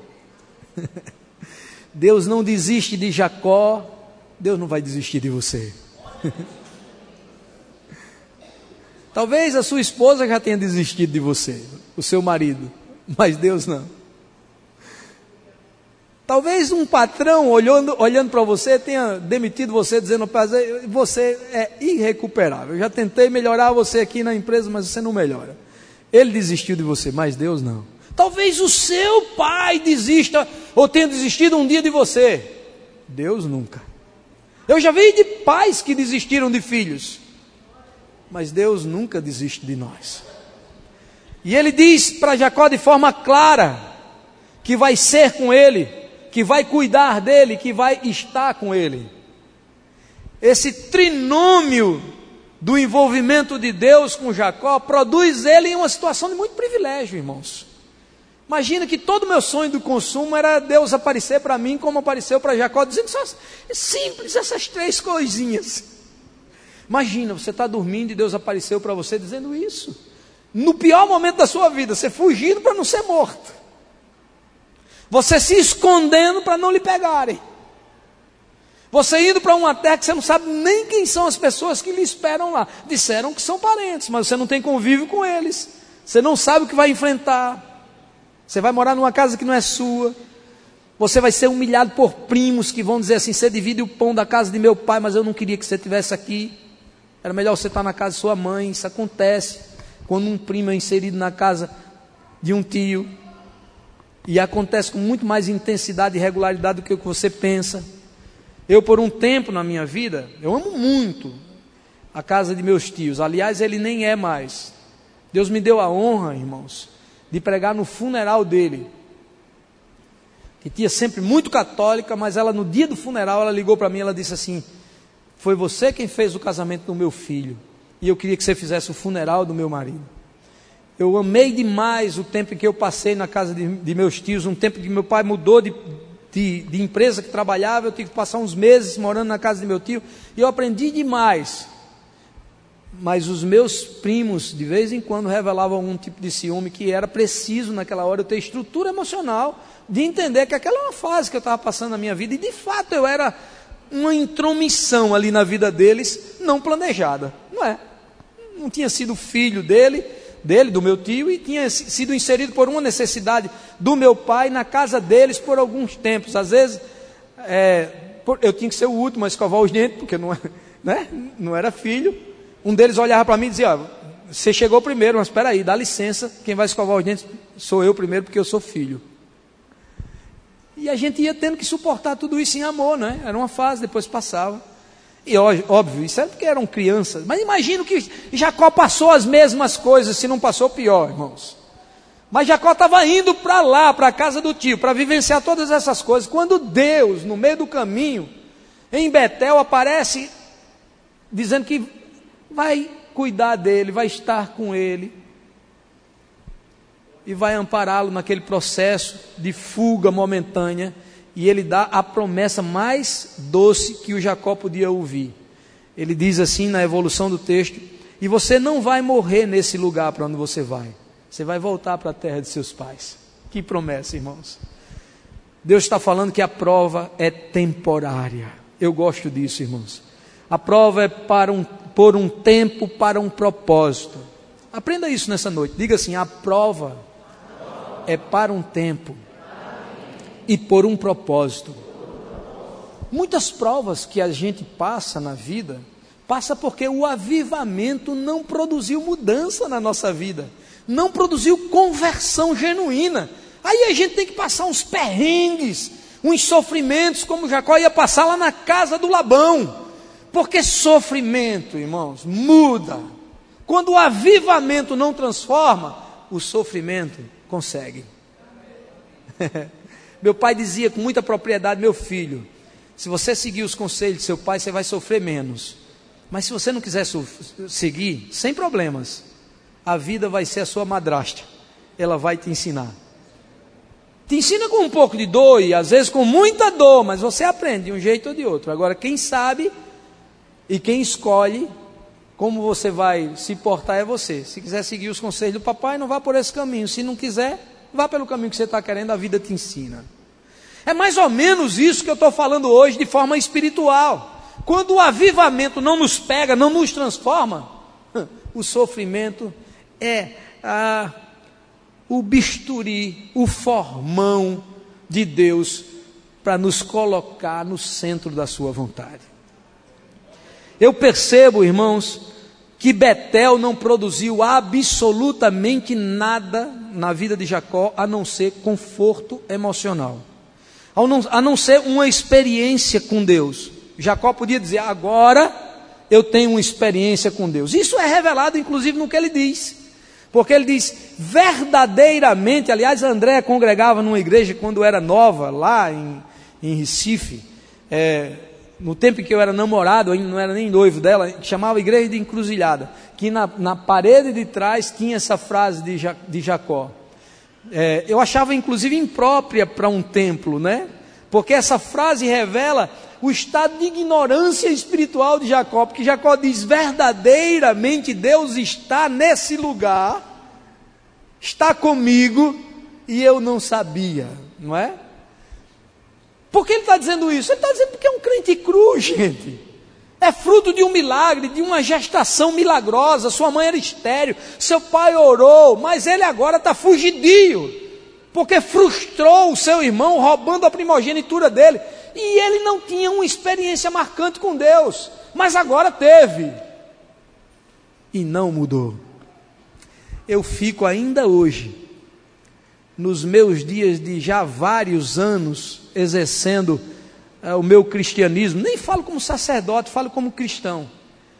Deus não desiste de Jacó, Deus não vai desistir de você. Talvez a sua esposa já tenha desistido de você, o seu marido, mas Deus não. Talvez um patrão olhando para você tenha demitido você, dizendo para você é irrecuperável. Eu já tentei melhorar você aqui na empresa, mas você não melhora. Ele desistiu de você, mas Deus não. Talvez o seu pai desista ou tenha desistido um dia de você. Deus nunca. Eu já vi de pais que desistiram de filhos, mas Deus nunca desiste de nós. E ele diz para Jacó de forma clara que vai ser com ele, que vai cuidar dele, que vai estar com ele. Esse trinômio do envolvimento de Deus com Jacó produz ele em uma situação de muito privilégio, irmãos. Imagina que todo o meu sonho do consumo era Deus aparecer para mim como apareceu para Jacó, dizendo só simples essas 3 coisinhas. Imagina, você está dormindo e Deus apareceu para você dizendo isso. No pior momento da sua vida, você fugindo para não ser morto. Você se escondendo para não lhe pegarem. Você indo para uma terra que você não sabe nem quem são as pessoas que lhe esperam lá. Disseram que são parentes, mas você não tem convívio com eles. Você não sabe o que vai enfrentar. Você vai morar numa casa que não é sua. Você vai ser humilhado por primos que vão dizer assim: você divide o pão da casa de meu pai, mas eu não queria que você estivesse aqui. Era melhor você estar na casa de sua mãe. Isso acontece quando um primo é inserido na casa de um tio. E acontece com muito mais intensidade e regularidade do que o que você pensa. Eu, por um tempo na minha vida, eu amo muito a casa de meus tios. Aliás, ele nem é mais. Deus me deu a honra, irmãos, de pregar no funeral dele. Que tinha sempre muito católica, mas ela no dia do funeral, ela ligou para mim, ela disse assim: foi você quem fez o casamento do meu filho, e eu queria que você fizesse o funeral do meu marido. Eu amei demais o tempo em que eu passei na casa de meus tios, um tempo que meu pai mudou de empresa que trabalhava, eu tive que passar uns meses morando na casa de meu tio, e eu aprendi demais. Mas os meus primos, de vez em quando, revelavam algum tipo de ciúme, que era preciso naquela hora eu ter estrutura emocional, de entender que aquela é uma fase que eu estava passando na minha vida, e de fato eu era uma intromissão ali na vida deles, não planejada, não tinha sido filho dele, do meu tio, e tinha sido inserido por uma necessidade do meu pai na casa deles por alguns tempos. Às vezes eu tinha que ser o último a escovar os dentes, porque não era filho. Um deles olhava para mim e dizia: você chegou primeiro, mas espera aí, dá licença, quem vai escovar os dentes sou eu primeiro, porque eu sou filho. E a gente ia tendo que suportar tudo isso em amor, era uma fase, depois passava. E óbvio, isso era porque eram crianças. Mas imagino que Jacó passou as mesmas coisas, se não passou pior, irmãos. Mas Jacó estava indo para lá, para a casa do tio, para vivenciar todas essas coisas. Quando Deus, no meio do caminho, em Betel, aparece dizendo que vai cuidar dele, vai estar com ele. E vai ampará-lo naquele processo de fuga momentânea. E ele dá a promessa mais doce que o Jacó podia ouvir. Ele diz assim na evolução do texto: e você não vai morrer nesse lugar para onde você vai. Você vai voltar para a terra de seus pais. Que promessa, irmãos. Deus está falando que a prova é temporária. Eu gosto disso, irmãos. A prova é por um tempo, para um propósito. Aprenda isso nessa noite. Diga assim: a prova é para um tempo e por um propósito. Muitas provas que a gente passa na vida, passa porque o avivamento não produziu mudança na nossa vida, não produziu conversão genuína. Aí a gente tem que passar uns perrengues, uns sofrimentos, como Jacó ia passar lá na casa do Labão. Porque sofrimento, irmãos, muda. Quando o avivamento não transforma, o sofrimento consegue. Meu pai dizia com muita propriedade: meu filho, se você seguir os conselhos de seu pai, você vai sofrer menos. Mas se você não quiser seguir, sem problemas, a vida vai ser a sua madrasta. Ela vai te ensinar. Te ensina com um pouco de dor e às vezes com muita dor, mas você aprende de um jeito ou de outro. Agora, quem sabe e quem escolhe como você vai se portar é você. Se quiser seguir os conselhos do papai, não vá por esse caminho. Se não quiser, vá pelo caminho que você está querendo, a vida te ensina. É mais ou menos isso que eu estou falando hoje de forma espiritual. Quando o avivamento não nos pega, não nos transforma, o sofrimento é o bisturi, o formão de Deus para nos colocar no centro da sua vontade. Eu percebo, irmãos, que Betel não produziu absolutamente nada na vida de Jacó, a não ser conforto emocional, a não ser uma experiência com Deus. Jacó podia dizer, agora eu tenho uma experiência com Deus. Isso é revelado inclusive no que ele diz, porque ele diz, verdadeiramente, aliás, André congregava numa igreja quando era nova, lá em Recife, no tempo em que eu era namorado, ainda não era nem noivo dela, que chamava Igreja de Encruzilhada, que na parede de trás tinha essa frase de Jacó. Eu achava inclusive imprópria para um templo, né? Porque essa frase revela o estado de ignorância espiritual de Jacó, porque Jacó diz, verdadeiramente Deus está nesse lugar, está comigo, e eu não sabia, não é? Por que ele está dizendo isso? Ele está dizendo porque é um crente cru, gente. É fruto de um milagre, de uma gestação milagrosa. Sua mãe era estéril, seu pai orou, mas ele agora está fugidio, porque frustrou o seu irmão, roubando a primogenitura dele. E ele não tinha uma experiência marcante com Deus, mas agora teve. E não mudou. Eu fico ainda hoje, nos meus dias de já vários anos, exercendo o meu cristianismo, nem falo como sacerdote, falo como cristão,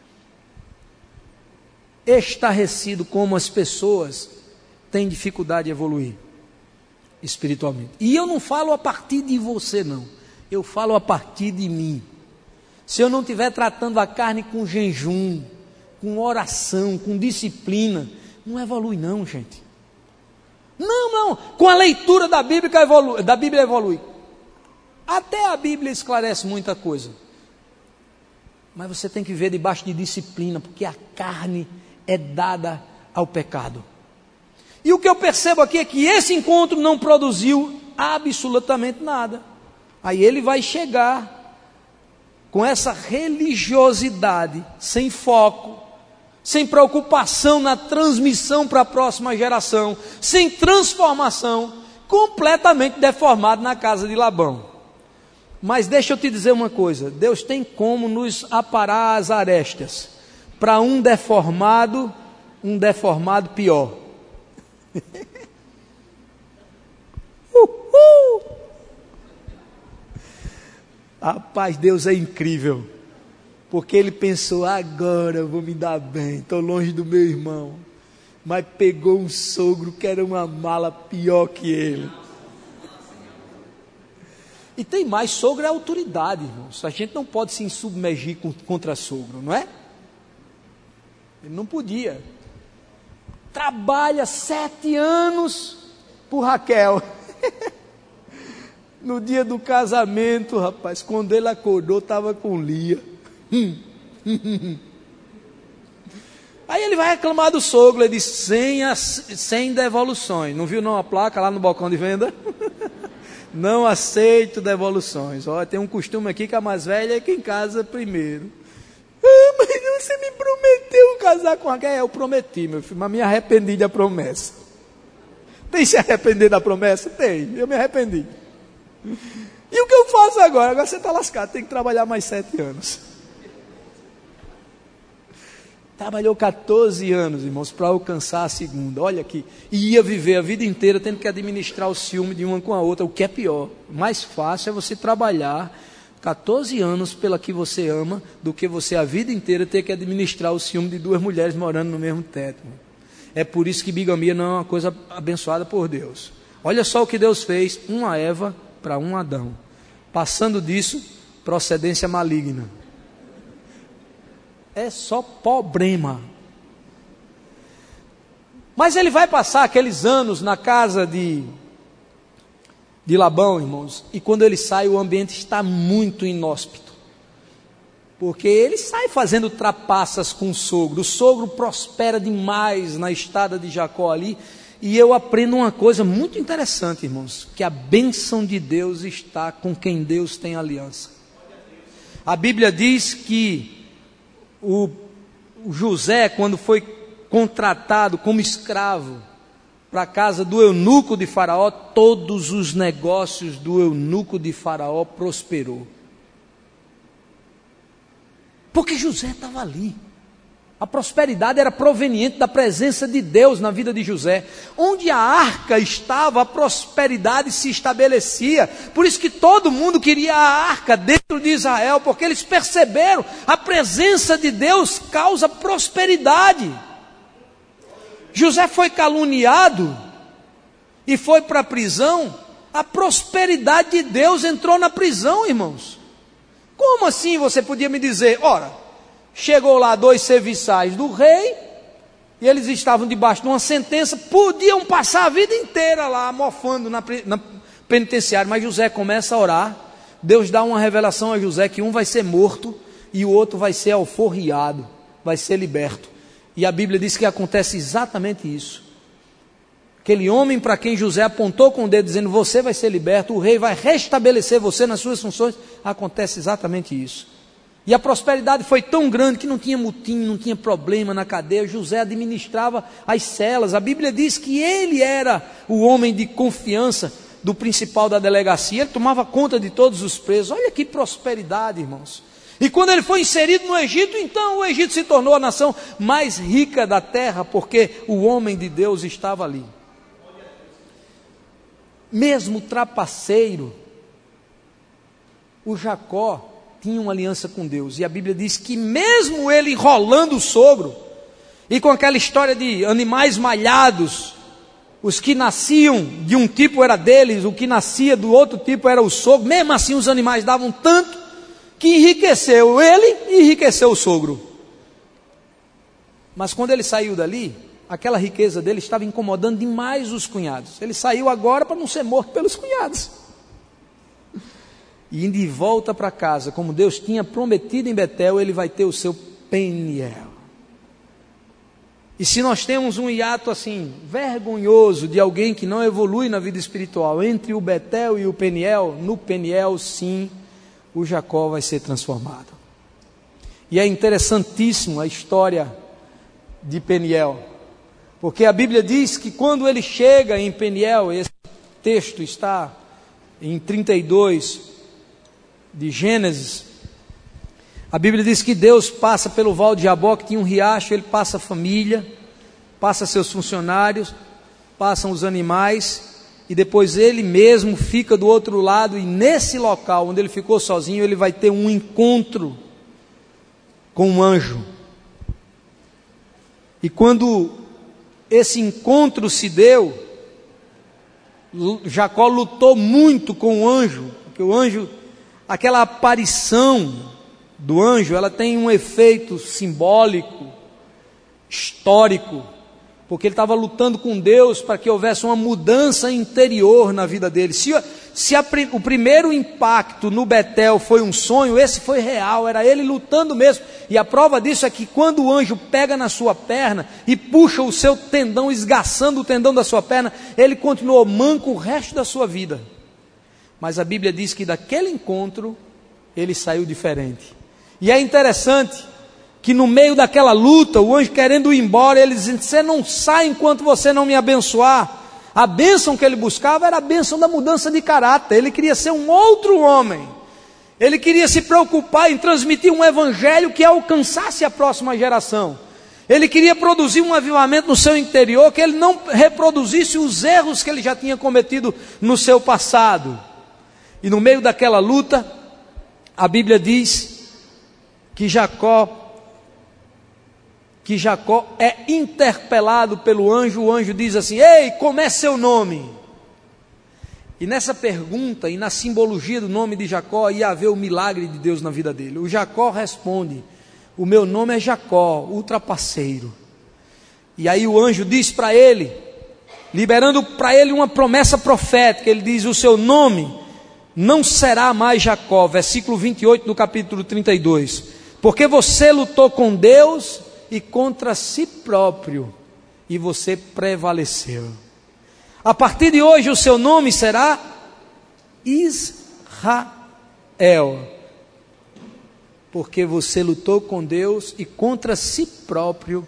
estarrecido como as pessoas têm dificuldade de evoluir espiritualmente. E eu não falo a partir de você, não, eu falo a partir de mim. Se eu não estiver tratando a carne com jejum, com oração, com disciplina, não evolui não, gente. Não, com a leitura da Bíblia evolui. Até a Bíblia esclarece muita coisa, mas você tem que ver debaixo de disciplina, porque a carne é dada ao pecado. E o que eu percebo aqui é que esse encontro não produziu absolutamente nada. Aí ele vai chegar com essa religiosidade, sem foco, sem preocupação na transmissão para a próxima geração, sem transformação, completamente deformado na casa de Labão. Mas deixa eu te dizer uma coisa, Deus tem como nos aparar as arestas, para um deformado pior. Rapaz, Deus é incrível, porque Ele pensou, agora eu vou me dar bem, estou longe do meu irmão, mas pegou um sogro que era uma mala pior que ele. E tem mais, sogro é autoridade, irmãos. A gente não pode se submergir contra sogro, não é? Ele não podia. Trabalha 7 anos por Raquel. No dia do casamento, rapaz, quando ele acordou, estava com Lia. Aí ele vai reclamar do sogro, ele diz, sem devoluções. Não viu não a placa lá no balcão de venda? Não aceito devoluções. Olha, tem um costume aqui que a mais velha é quem casa primeiro. Mas você me prometeu casar com Raquel. Eu prometi, meu filho, mas me arrependi da promessa. Tem se arrepender da promessa? Tem, eu me arrependi. E o que eu faço agora? Agora você está lascado, tem que trabalhar mais 7 anos. Trabalhou 14 anos, irmãos, para alcançar a segunda. Olha aqui, e ia viver a vida inteira tendo que administrar o ciúme de uma com a outra, o que é pior. Mais fácil é você trabalhar 14 anos pela que você ama, do que você a vida inteira ter que administrar o ciúme de 2 mulheres morando no mesmo teto. É por isso que bigamia não é uma coisa abençoada por Deus. Olha só o que Deus fez, uma Eva para um Adão. Passando disso, procedência maligna. É só problema. Mas ele vai passar aqueles anos na casa de Labão, irmãos, e quando ele sai o ambiente está muito inóspito, porque ele sai fazendo trapaças com o sogro prospera demais na estada de Jacó ali, e eu aprendo uma coisa muito interessante, irmãos, que a bênção de Deus está com quem Deus tem aliança. A Bíblia diz que o José, quando foi contratado como escravo para a casa do eunuco de Faraó, todos os negócios do eunuco de Faraó prosperou. Porque José estava ali. A prosperidade era proveniente da presença de Deus na vida de José. Onde a arca estava, a prosperidade se estabelecia. Por isso que todo mundo queria a arca dentro de Israel, porque eles perceberam, a presença de Deus causa prosperidade. José foi caluniado e foi para a prisão, a prosperidade de Deus entrou na prisão, irmãos. Como assim você podia me dizer? Ora, chegou lá 2 serviçais do rei, e eles estavam debaixo de uma sentença, podiam passar a vida inteira lá, mofando na penitenciária, mas José começa a orar, Deus dá uma revelação a José, que um vai ser morto, e o outro vai ser alforriado, vai ser liberto, e a Bíblia diz que acontece exatamente isso. Aquele homem para quem José apontou com o dedo, dizendo, você vai ser liberto, o rei vai restabelecer você nas suas funções, acontece exatamente isso. E a prosperidade foi tão grande que não tinha motim, não tinha problema na cadeia. José administrava as celas. A Bíblia diz que ele era o homem de confiança do principal da delegacia. Ele tomava conta de todos os presos. Olha que prosperidade, irmãos. E quando ele foi inserido no Egito, então o Egito se tornou a nação mais rica da terra, porque o homem de Deus estava ali. Mesmo trapaceiro, o Jacó tinha uma aliança com Deus, e a Bíblia diz que mesmo ele enrolando o sogro, e com aquela história de animais malhados, os que nasciam de um tipo era deles, o que nascia do outro tipo era o sogro, mesmo assim os animais davam tanto, que enriqueceu ele e enriqueceu o sogro. Mas quando ele saiu dali, aquela riqueza dele estava incomodando demais os cunhados. Ele saiu agora para não ser morto pelos cunhados. E indo de volta para casa, como Deus tinha prometido em Betel, ele vai ter o seu Peniel. E se nós temos um hiato assim, vergonhoso, de alguém que não evolui na vida espiritual, entre o Betel e o Peniel, no Peniel sim, o Jacó vai ser transformado. E é interessantíssimo a história de Peniel, porque a Bíblia diz que quando ele chega em Peniel, esse texto está em 32 de Gênesis, a Bíblia diz que Deus passa pelo Val de Jabó, que tinha um riacho, ele passa a família, passa seus funcionários, passam os animais, e depois ele mesmo fica do outro lado, e nesse local onde ele ficou sozinho, ele vai ter um encontro com um anjo. E quando esse encontro se deu, Jacó lutou muito com o anjo, porque o anjo, aquela aparição do anjo, ela tem um efeito simbólico, histórico, porque ele estava lutando com Deus para que houvesse uma mudança interior na vida dele. Se o primeiro impacto no Betel foi um sonho, esse foi real, era ele lutando mesmo. E a prova disso é que quando o anjo pega na sua perna e puxa o seu tendão, esgaçando o tendão da sua perna, ele continuou manco o resto da sua vida. Mas a Bíblia diz que daquele encontro, ele saiu diferente. E é interessante que no meio daquela luta, o anjo querendo ir embora, ele dizendo, você não sai enquanto você não me abençoar. A bênção que ele buscava era a bênção da mudança de caráter. Ele queria ser um outro homem. Ele queria se preocupar em transmitir um evangelho que alcançasse a próxima geração. Ele queria produzir um avivamento no seu interior, que ele não reproduzisse os erros que ele já tinha cometido no seu passado. E no meio daquela luta, a Bíblia diz que Jacó é interpelado pelo anjo. O anjo diz assim, ei, como é seu nome? E nessa pergunta e na simbologia do nome de Jacó ia haver o milagre de Deus na vida dele. O Jacó responde, o meu nome é Jacó, o trapaceiro. E aí o anjo diz para ele, liberando para ele uma promessa profética, ele diz, o seu nome não será mais Jacó, versículo 28 do capítulo 32, porque você lutou com Deus e contra si próprio, e você prevaleceu. A partir de hoje o seu nome será Israel, porque você lutou com Deus e contra si próprio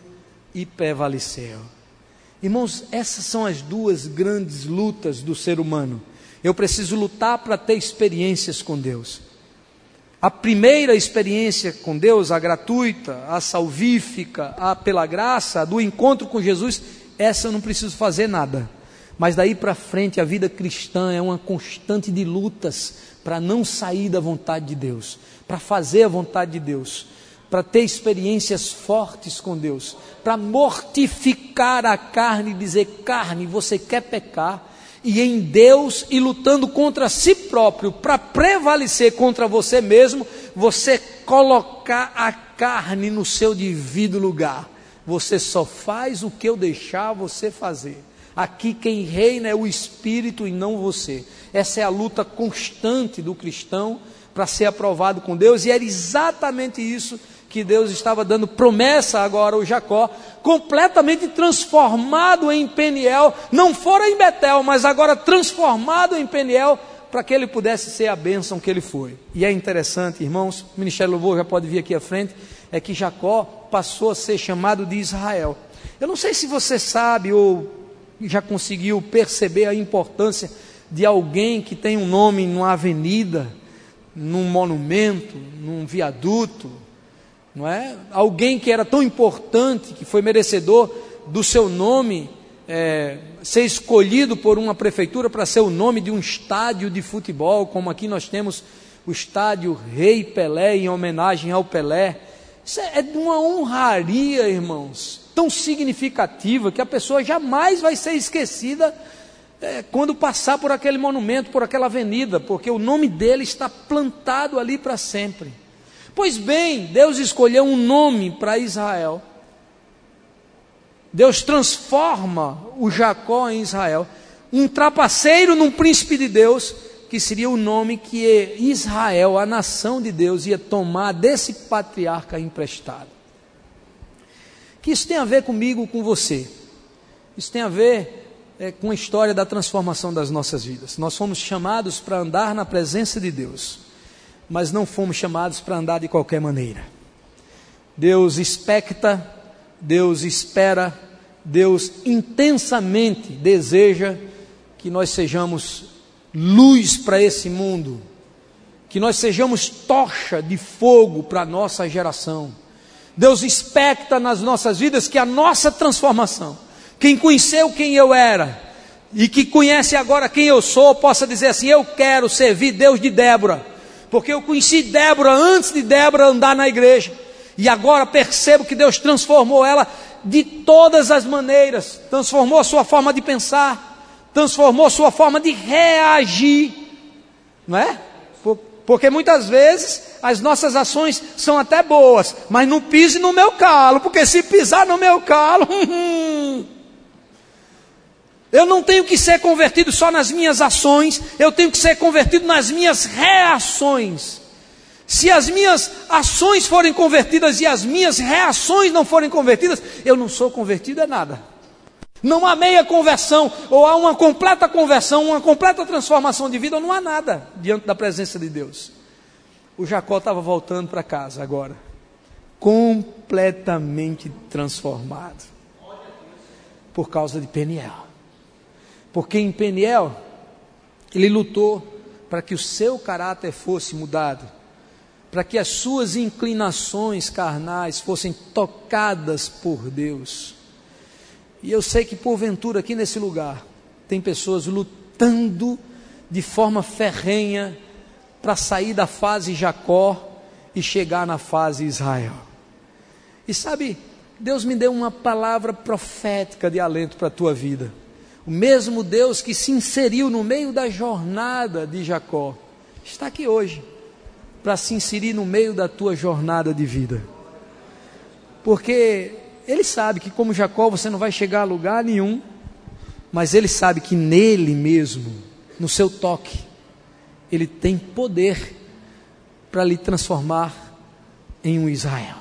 e prevaleceu. Irmãos, essas são as duas grandes lutas do ser humano. Eu preciso lutar para ter experiências com Deus. A primeira experiência com Deus, a gratuita, a salvífica, a pela graça, a do encontro com Jesus, essa eu não preciso fazer nada. Mas daí para frente a vida cristã é uma constante de lutas para não sair da vontade de Deus, para fazer a vontade de Deus, para ter experiências fortes com Deus, para mortificar a carne e dizer: carne, você quer pecar, e em Deus, e lutando contra si próprio, para prevalecer contra você mesmo, você colocar a carne no seu devido lugar. Você só faz o que eu deixar você fazer. Aqui quem reina é o Espírito e não você. Essa é a luta constante do cristão para ser aprovado com Deus, e era exatamente isso que Deus estava dando promessa agora ao Jacó, completamente transformado em Peniel, não fora em Betel, mas agora transformado em Peniel, para que ele pudesse ser a bênção que ele foi. E é interessante, irmãos, o Ministério Louvor já pode vir aqui à frente, é que Jacó passou a ser chamado de Israel. Eu não sei se você sabe ou já conseguiu perceber a importância de alguém que tem um nome numa avenida, num monumento, num viaduto, não é? Alguém que era tão importante, que foi merecedor do seu nome ser escolhido por uma prefeitura para ser o nome de um estádio de futebol, como aqui nós temos o estádio Rei Pelé, em homenagem ao Pelé. Isso é de uma honraria, irmãos, tão significativa, que a pessoa jamais vai ser esquecida quando passar por aquele monumento, por aquela avenida, porque o nome dele está plantado ali para sempre. Pois bem, Deus escolheu um nome para Israel. Deus transforma o Jacó em Israel, um trapaceiro num príncipe de Deus, que seria o nome que Israel, a nação de Deus, ia tomar desse patriarca emprestado. Que isso tem a ver comigo, com você. Isso tem a ver com a história da transformação das nossas vidas. Nós fomos chamados para andar na presença de Deus, mas não fomos chamados para andar de qualquer maneira. Deus expecta, Deus espera, Deus intensamente deseja que nós sejamos luz para esse mundo, que nós sejamos tocha de fogo para a nossa geração. Deus expecta nas nossas vidas que a nossa transformação, quem conheceu quem eu era e que conhece agora quem eu sou, possa dizer assim: eu quero servir Deus de Débora, porque eu conheci Débora antes de Débora andar na igreja, e agora percebo que Deus transformou ela de todas as maneiras, transformou sua forma de pensar, transformou sua forma de reagir, não é? Porque muitas vezes as nossas ações são até boas, mas não pise no meu calo, porque se pisar no meu calo, eu não tenho que ser convertido só nas minhas ações, eu tenho que ser convertido nas minhas reações. Se as minhas ações forem convertidas e as minhas reações não forem convertidas, eu não sou convertido a nada. Não há meia conversão, ou há uma completa conversão, uma completa transformação de vida, ou não há nada diante da presença de Deus. O Jacó estava voltando para casa agora, completamente transformado, por causa de Peniel. Porque em Peniel, ele lutou para que o seu caráter fosse mudado, para que as suas inclinações carnais fossem tocadas por Deus. E eu sei que porventura aqui nesse lugar, tem pessoas lutando de forma ferrenha para sair da fase Jacó e chegar na fase Israel. E sabe, Deus me deu uma palavra profética de alento para a tua vida. O mesmo Deus que se inseriu no meio da jornada de Jacó, está aqui hoje, para se inserir no meio da tua jornada de vida. Porque Ele sabe que como Jacó você não vai chegar a lugar nenhum, mas Ele sabe que nele mesmo, no seu toque, Ele tem poder para lhe transformar em um Israel.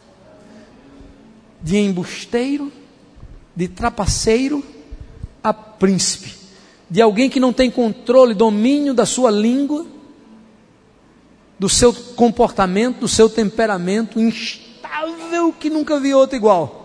De embusteiro, de trapaceiro, a príncipe, de alguém que não tem controle, domínio da sua língua, do seu comportamento, do seu temperamento, instável que nunca vi outro igual,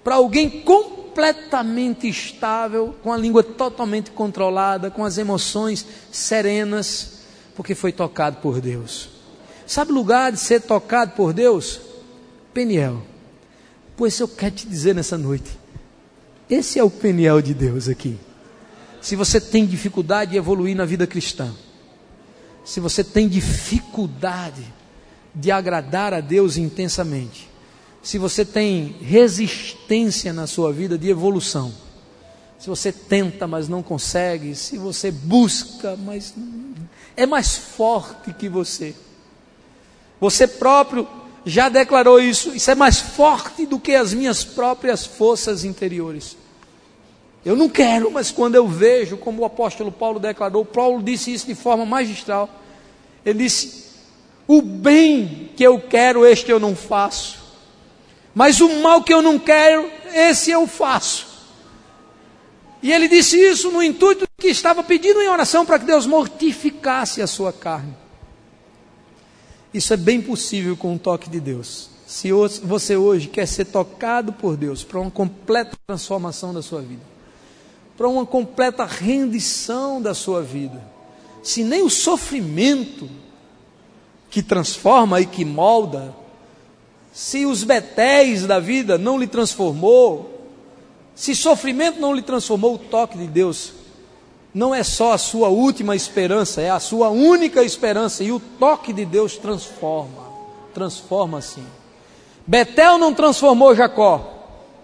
para alguém completamente estável, com a língua totalmente controlada, com as emoções serenas, porque foi tocado por Deus. Sabe o lugar de ser tocado por Deus? Peniel. Pois eu quero te dizer nessa noite, esse é o Peniel de Deus aqui. Se você tem dificuldade de evoluir na vida cristã, se você tem dificuldade de agradar a Deus intensamente, se você tem resistência na sua vida de evolução, se você tenta, mas não consegue, se você busca, mas é mais forte que você próprio já declarou isso é mais forte do que as minhas próprias forças interiores. Eu não quero, mas quando eu vejo, como o apóstolo Paulo declarou, Paulo disse isso de forma magistral, ele disse, o bem que eu quero, este eu não faço, mas o mal que eu não quero, esse eu faço. E ele disse isso no intuito que estava pedindo em oração para que Deus mortificasse a sua carne. Isso é bem possível com o toque de Deus. Se você hoje quer ser tocado por Deus para uma completa transformação da sua vida, para uma completa rendição da sua vida, se nem o sofrimento que transforma e que molda, se os betéis da vida não lhe transformou, se sofrimento não lhe transformou, o toque de Deus não é só a sua última esperança, é a sua única esperança, e o toque de Deus transforma sim. Betel não transformou Jacó.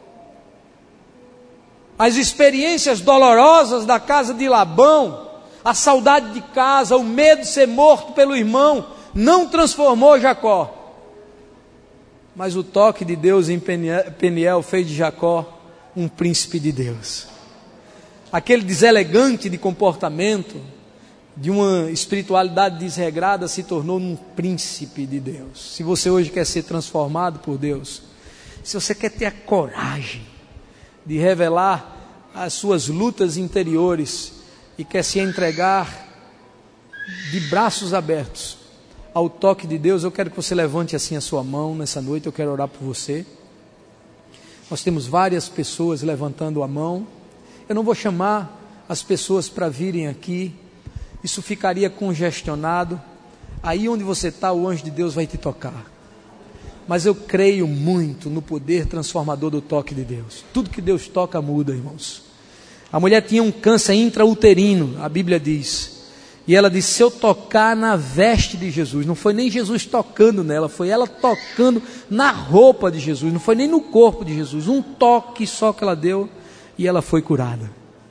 As experiências dolorosas da casa de Labão, a saudade de casa, o medo de ser morto pelo irmão, não transformou Jacó. Mas o toque de Deus em Peniel fez de Jacó um príncipe de Deus. Aquele deselegante de comportamento, de uma espiritualidade desregrada, se tornou um príncipe de Deus. Se você hoje quer ser transformado por Deus, se você quer ter a coragem de revelar as suas lutas interiores e quer se entregar de braços abertos ao toque de Deus, eu quero que você levante assim a sua mão nessa noite, eu quero orar por você. Nós temos várias pessoas levantando a mão. Eu não vou chamar as pessoas para virem aqui, isso ficaria congestionado. Aí onde você está, o anjo de Deus vai te tocar. Mas eu creio muito no poder transformador do toque de Deus. Tudo que Deus toca muda, irmãos. A mulher tinha um câncer intrauterino, a Bíblia diz. E ela disse, se eu tocar na veste de Jesus, não foi nem Jesus tocando nela, foi ela tocando na roupa de Jesus, não foi nem no corpo de Jesus, um toque só que ela deu e ela foi curada.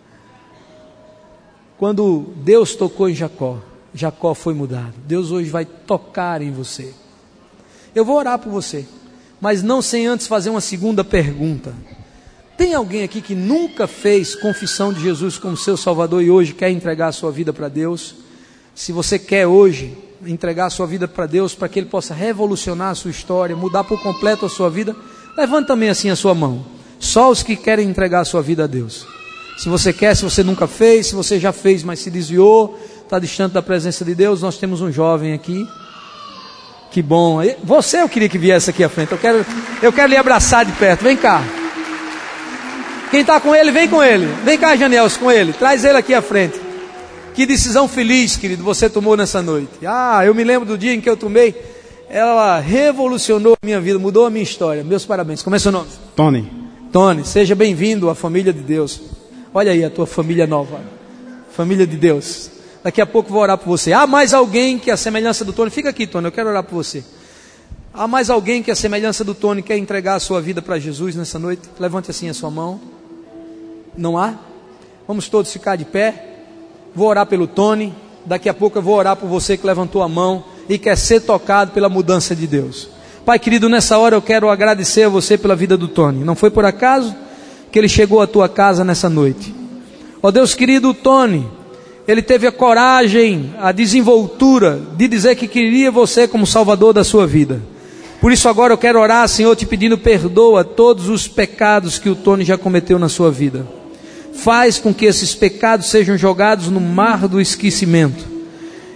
Quando Deus tocou em Jacó, Jacó foi mudado. Deus hoje vai tocar em você. Eu vou orar por você, mas não sem antes fazer uma segunda pergunta. Tem alguém aqui que nunca fez confissão de Jesus como seu Salvador e hoje quer entregar a sua vida para Deus? Se você quer hoje entregar a sua vida para Deus, para que Ele possa revolucionar a sua história, mudar por completo a sua vida, levanta também assim a sua mão. Só os que querem entregar a sua vida a Deus. Se você quer, se você nunca fez, se você já fez, mas se desviou, está distante da presença de Deus, nós temos um jovem aqui. Que bom. Você eu queria que viesse aqui à frente. Eu quero lhe abraçar de perto. Vem cá. Quem está com ele, vem com ele. Vem cá, Janelson, com ele. Traz ele aqui à frente. Que decisão feliz, querido, você tomou nessa noite. Eu me lembro do dia em que eu tomei. Ela revolucionou a minha vida, mudou a minha história. Meus parabéns. Como é seu nome? Tony, seja bem-vindo à família de Deus. Olha aí a tua família nova. Família de Deus. Daqui a pouco vou orar por você. Há mais alguém que a semelhança do Tony... Fica aqui, Tony, eu quero orar por você. Há mais alguém que a semelhança do Tony quer entregar a sua vida para Jesus nessa noite? Levante assim a sua mão. Não há? Vamos todos ficar de pé. Vou orar pelo Tony. Daqui a pouco eu vou orar por você que levantou a mão e quer ser tocado pela mudança de Deus. Pai querido, nessa hora eu quero agradecer a você pela vida do Tony. Não foi por acaso que ele chegou à tua casa nessa noite. Ó Deus querido, o Tony, ele teve a coragem, a desenvoltura de dizer que queria você como Salvador da sua vida. Por isso agora eu quero orar, Senhor, te pedindo perdoa todos os pecados que o Tony já cometeu na sua vida. Faz com que esses pecados sejam jogados no mar do esquecimento.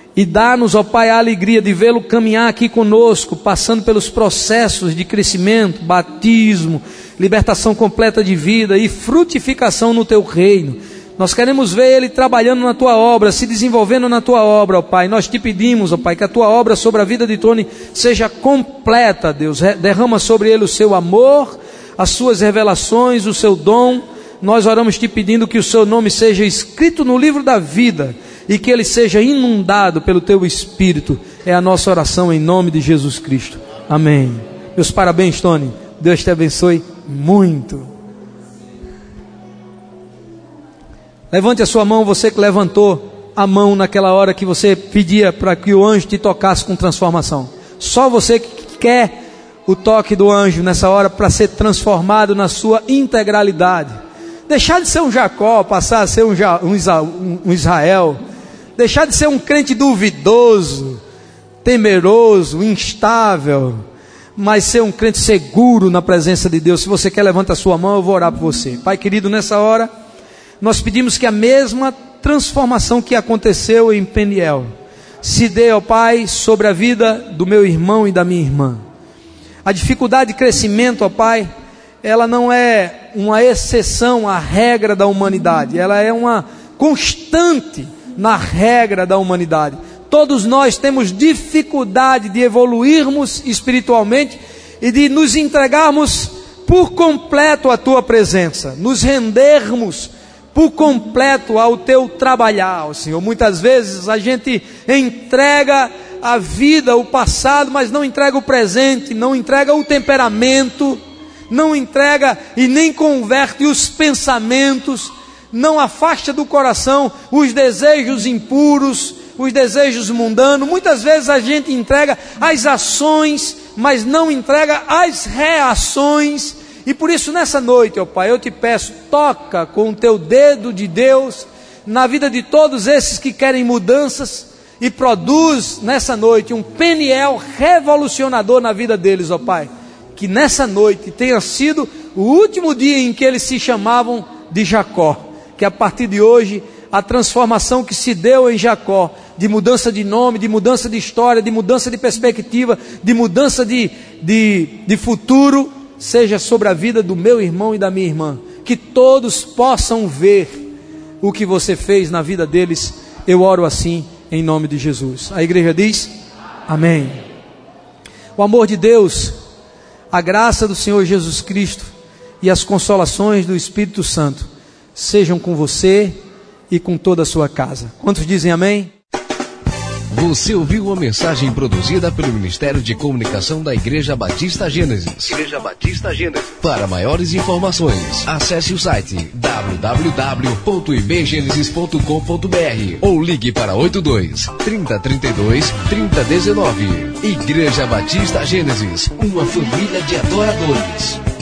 E dá-nos, ó Pai, a alegria de vê-lo caminhar aqui conosco, passando pelos processos de crescimento, batismo, libertação completa de vida e frutificação no Teu reino. Nós queremos ver Ele trabalhando na Tua obra, se desenvolvendo na Tua obra, ó Pai. Nós te pedimos, ó Pai, que a Tua obra sobre a vida de Tony seja completa, Deus. Derrama sobre ele o Seu amor, as Suas revelações, o Seu dom. Nós oramos te pedindo que o Seu nome seja escrito no livro da vida e que ele seja inundado pelo Teu Espírito. É a nossa oração em nome de Jesus Cristo. Amém. Meus parabéns, Tony. Deus te abençoe muito. Levante a sua mão, você que levantou a mão naquela hora que você pedia para que o anjo te tocasse com transformação. Só você que quer o toque do anjo nessa hora para ser transformado na sua integralidade. Deixar de ser um Jacó, passar a ser um Israel. Deixar de ser um crente duvidoso, temeroso, instável, mas ser um crente seguro na presença de Deus. Se você quer, levanta a sua mão, eu vou orar por você. Pai querido, nessa hora nós pedimos que a mesma transformação que aconteceu em Peniel se dê, ó Pai, sobre a vida do meu irmão e da minha irmã. A dificuldade de crescimento, ó Pai, ela não é uma exceção à regra da humanidade, ela é uma constante na regra da humanidade. Todos nós temos dificuldade de evoluirmos espiritualmente e de nos entregarmos por completo à Tua presença, nos rendermos por completo ao Teu trabalhar, Senhor. Muitas vezes a gente entrega a vida, o passado, mas não entrega o presente, não entrega o temperamento, não entrega e nem converte os pensamentos, não afasta do coração os desejos impuros, os desejos mundanos. Muitas vezes a gente entrega as ações, mas não entrega as reações. E por isso nessa noite, ó Pai, eu te peço, toca com o Teu dedo de Deus na vida de todos esses que querem mudanças e produz nessa noite um Peniel revolucionador na vida deles, ó Pai. Que nessa noite tenha sido o último dia em que eles se chamavam de Jacó. Que a partir de hoje, a transformação que se deu em Jacó, de mudança de nome, de mudança de história, de mudança de perspectiva, de mudança de futuro, seja sobre a vida do meu irmão e da minha irmã. Que todos possam ver o que você fez na vida deles. Eu oro assim, em nome de Jesus. A igreja diz, amém. O amor de Deus, a graça do Senhor Jesus Cristo e as consolações do Espírito Santo sejam com você e com toda a sua casa. Quantos dizem amém? Você ouviu uma mensagem produzida pelo Ministério de Comunicação da Igreja Batista Gênesis. Igreja Batista Gênesis. Para maiores informações, acesse o site www.ibgenesis.com.br ou ligue para 82 3032 3019. Igreja Batista Gênesis, uma família de adoradores.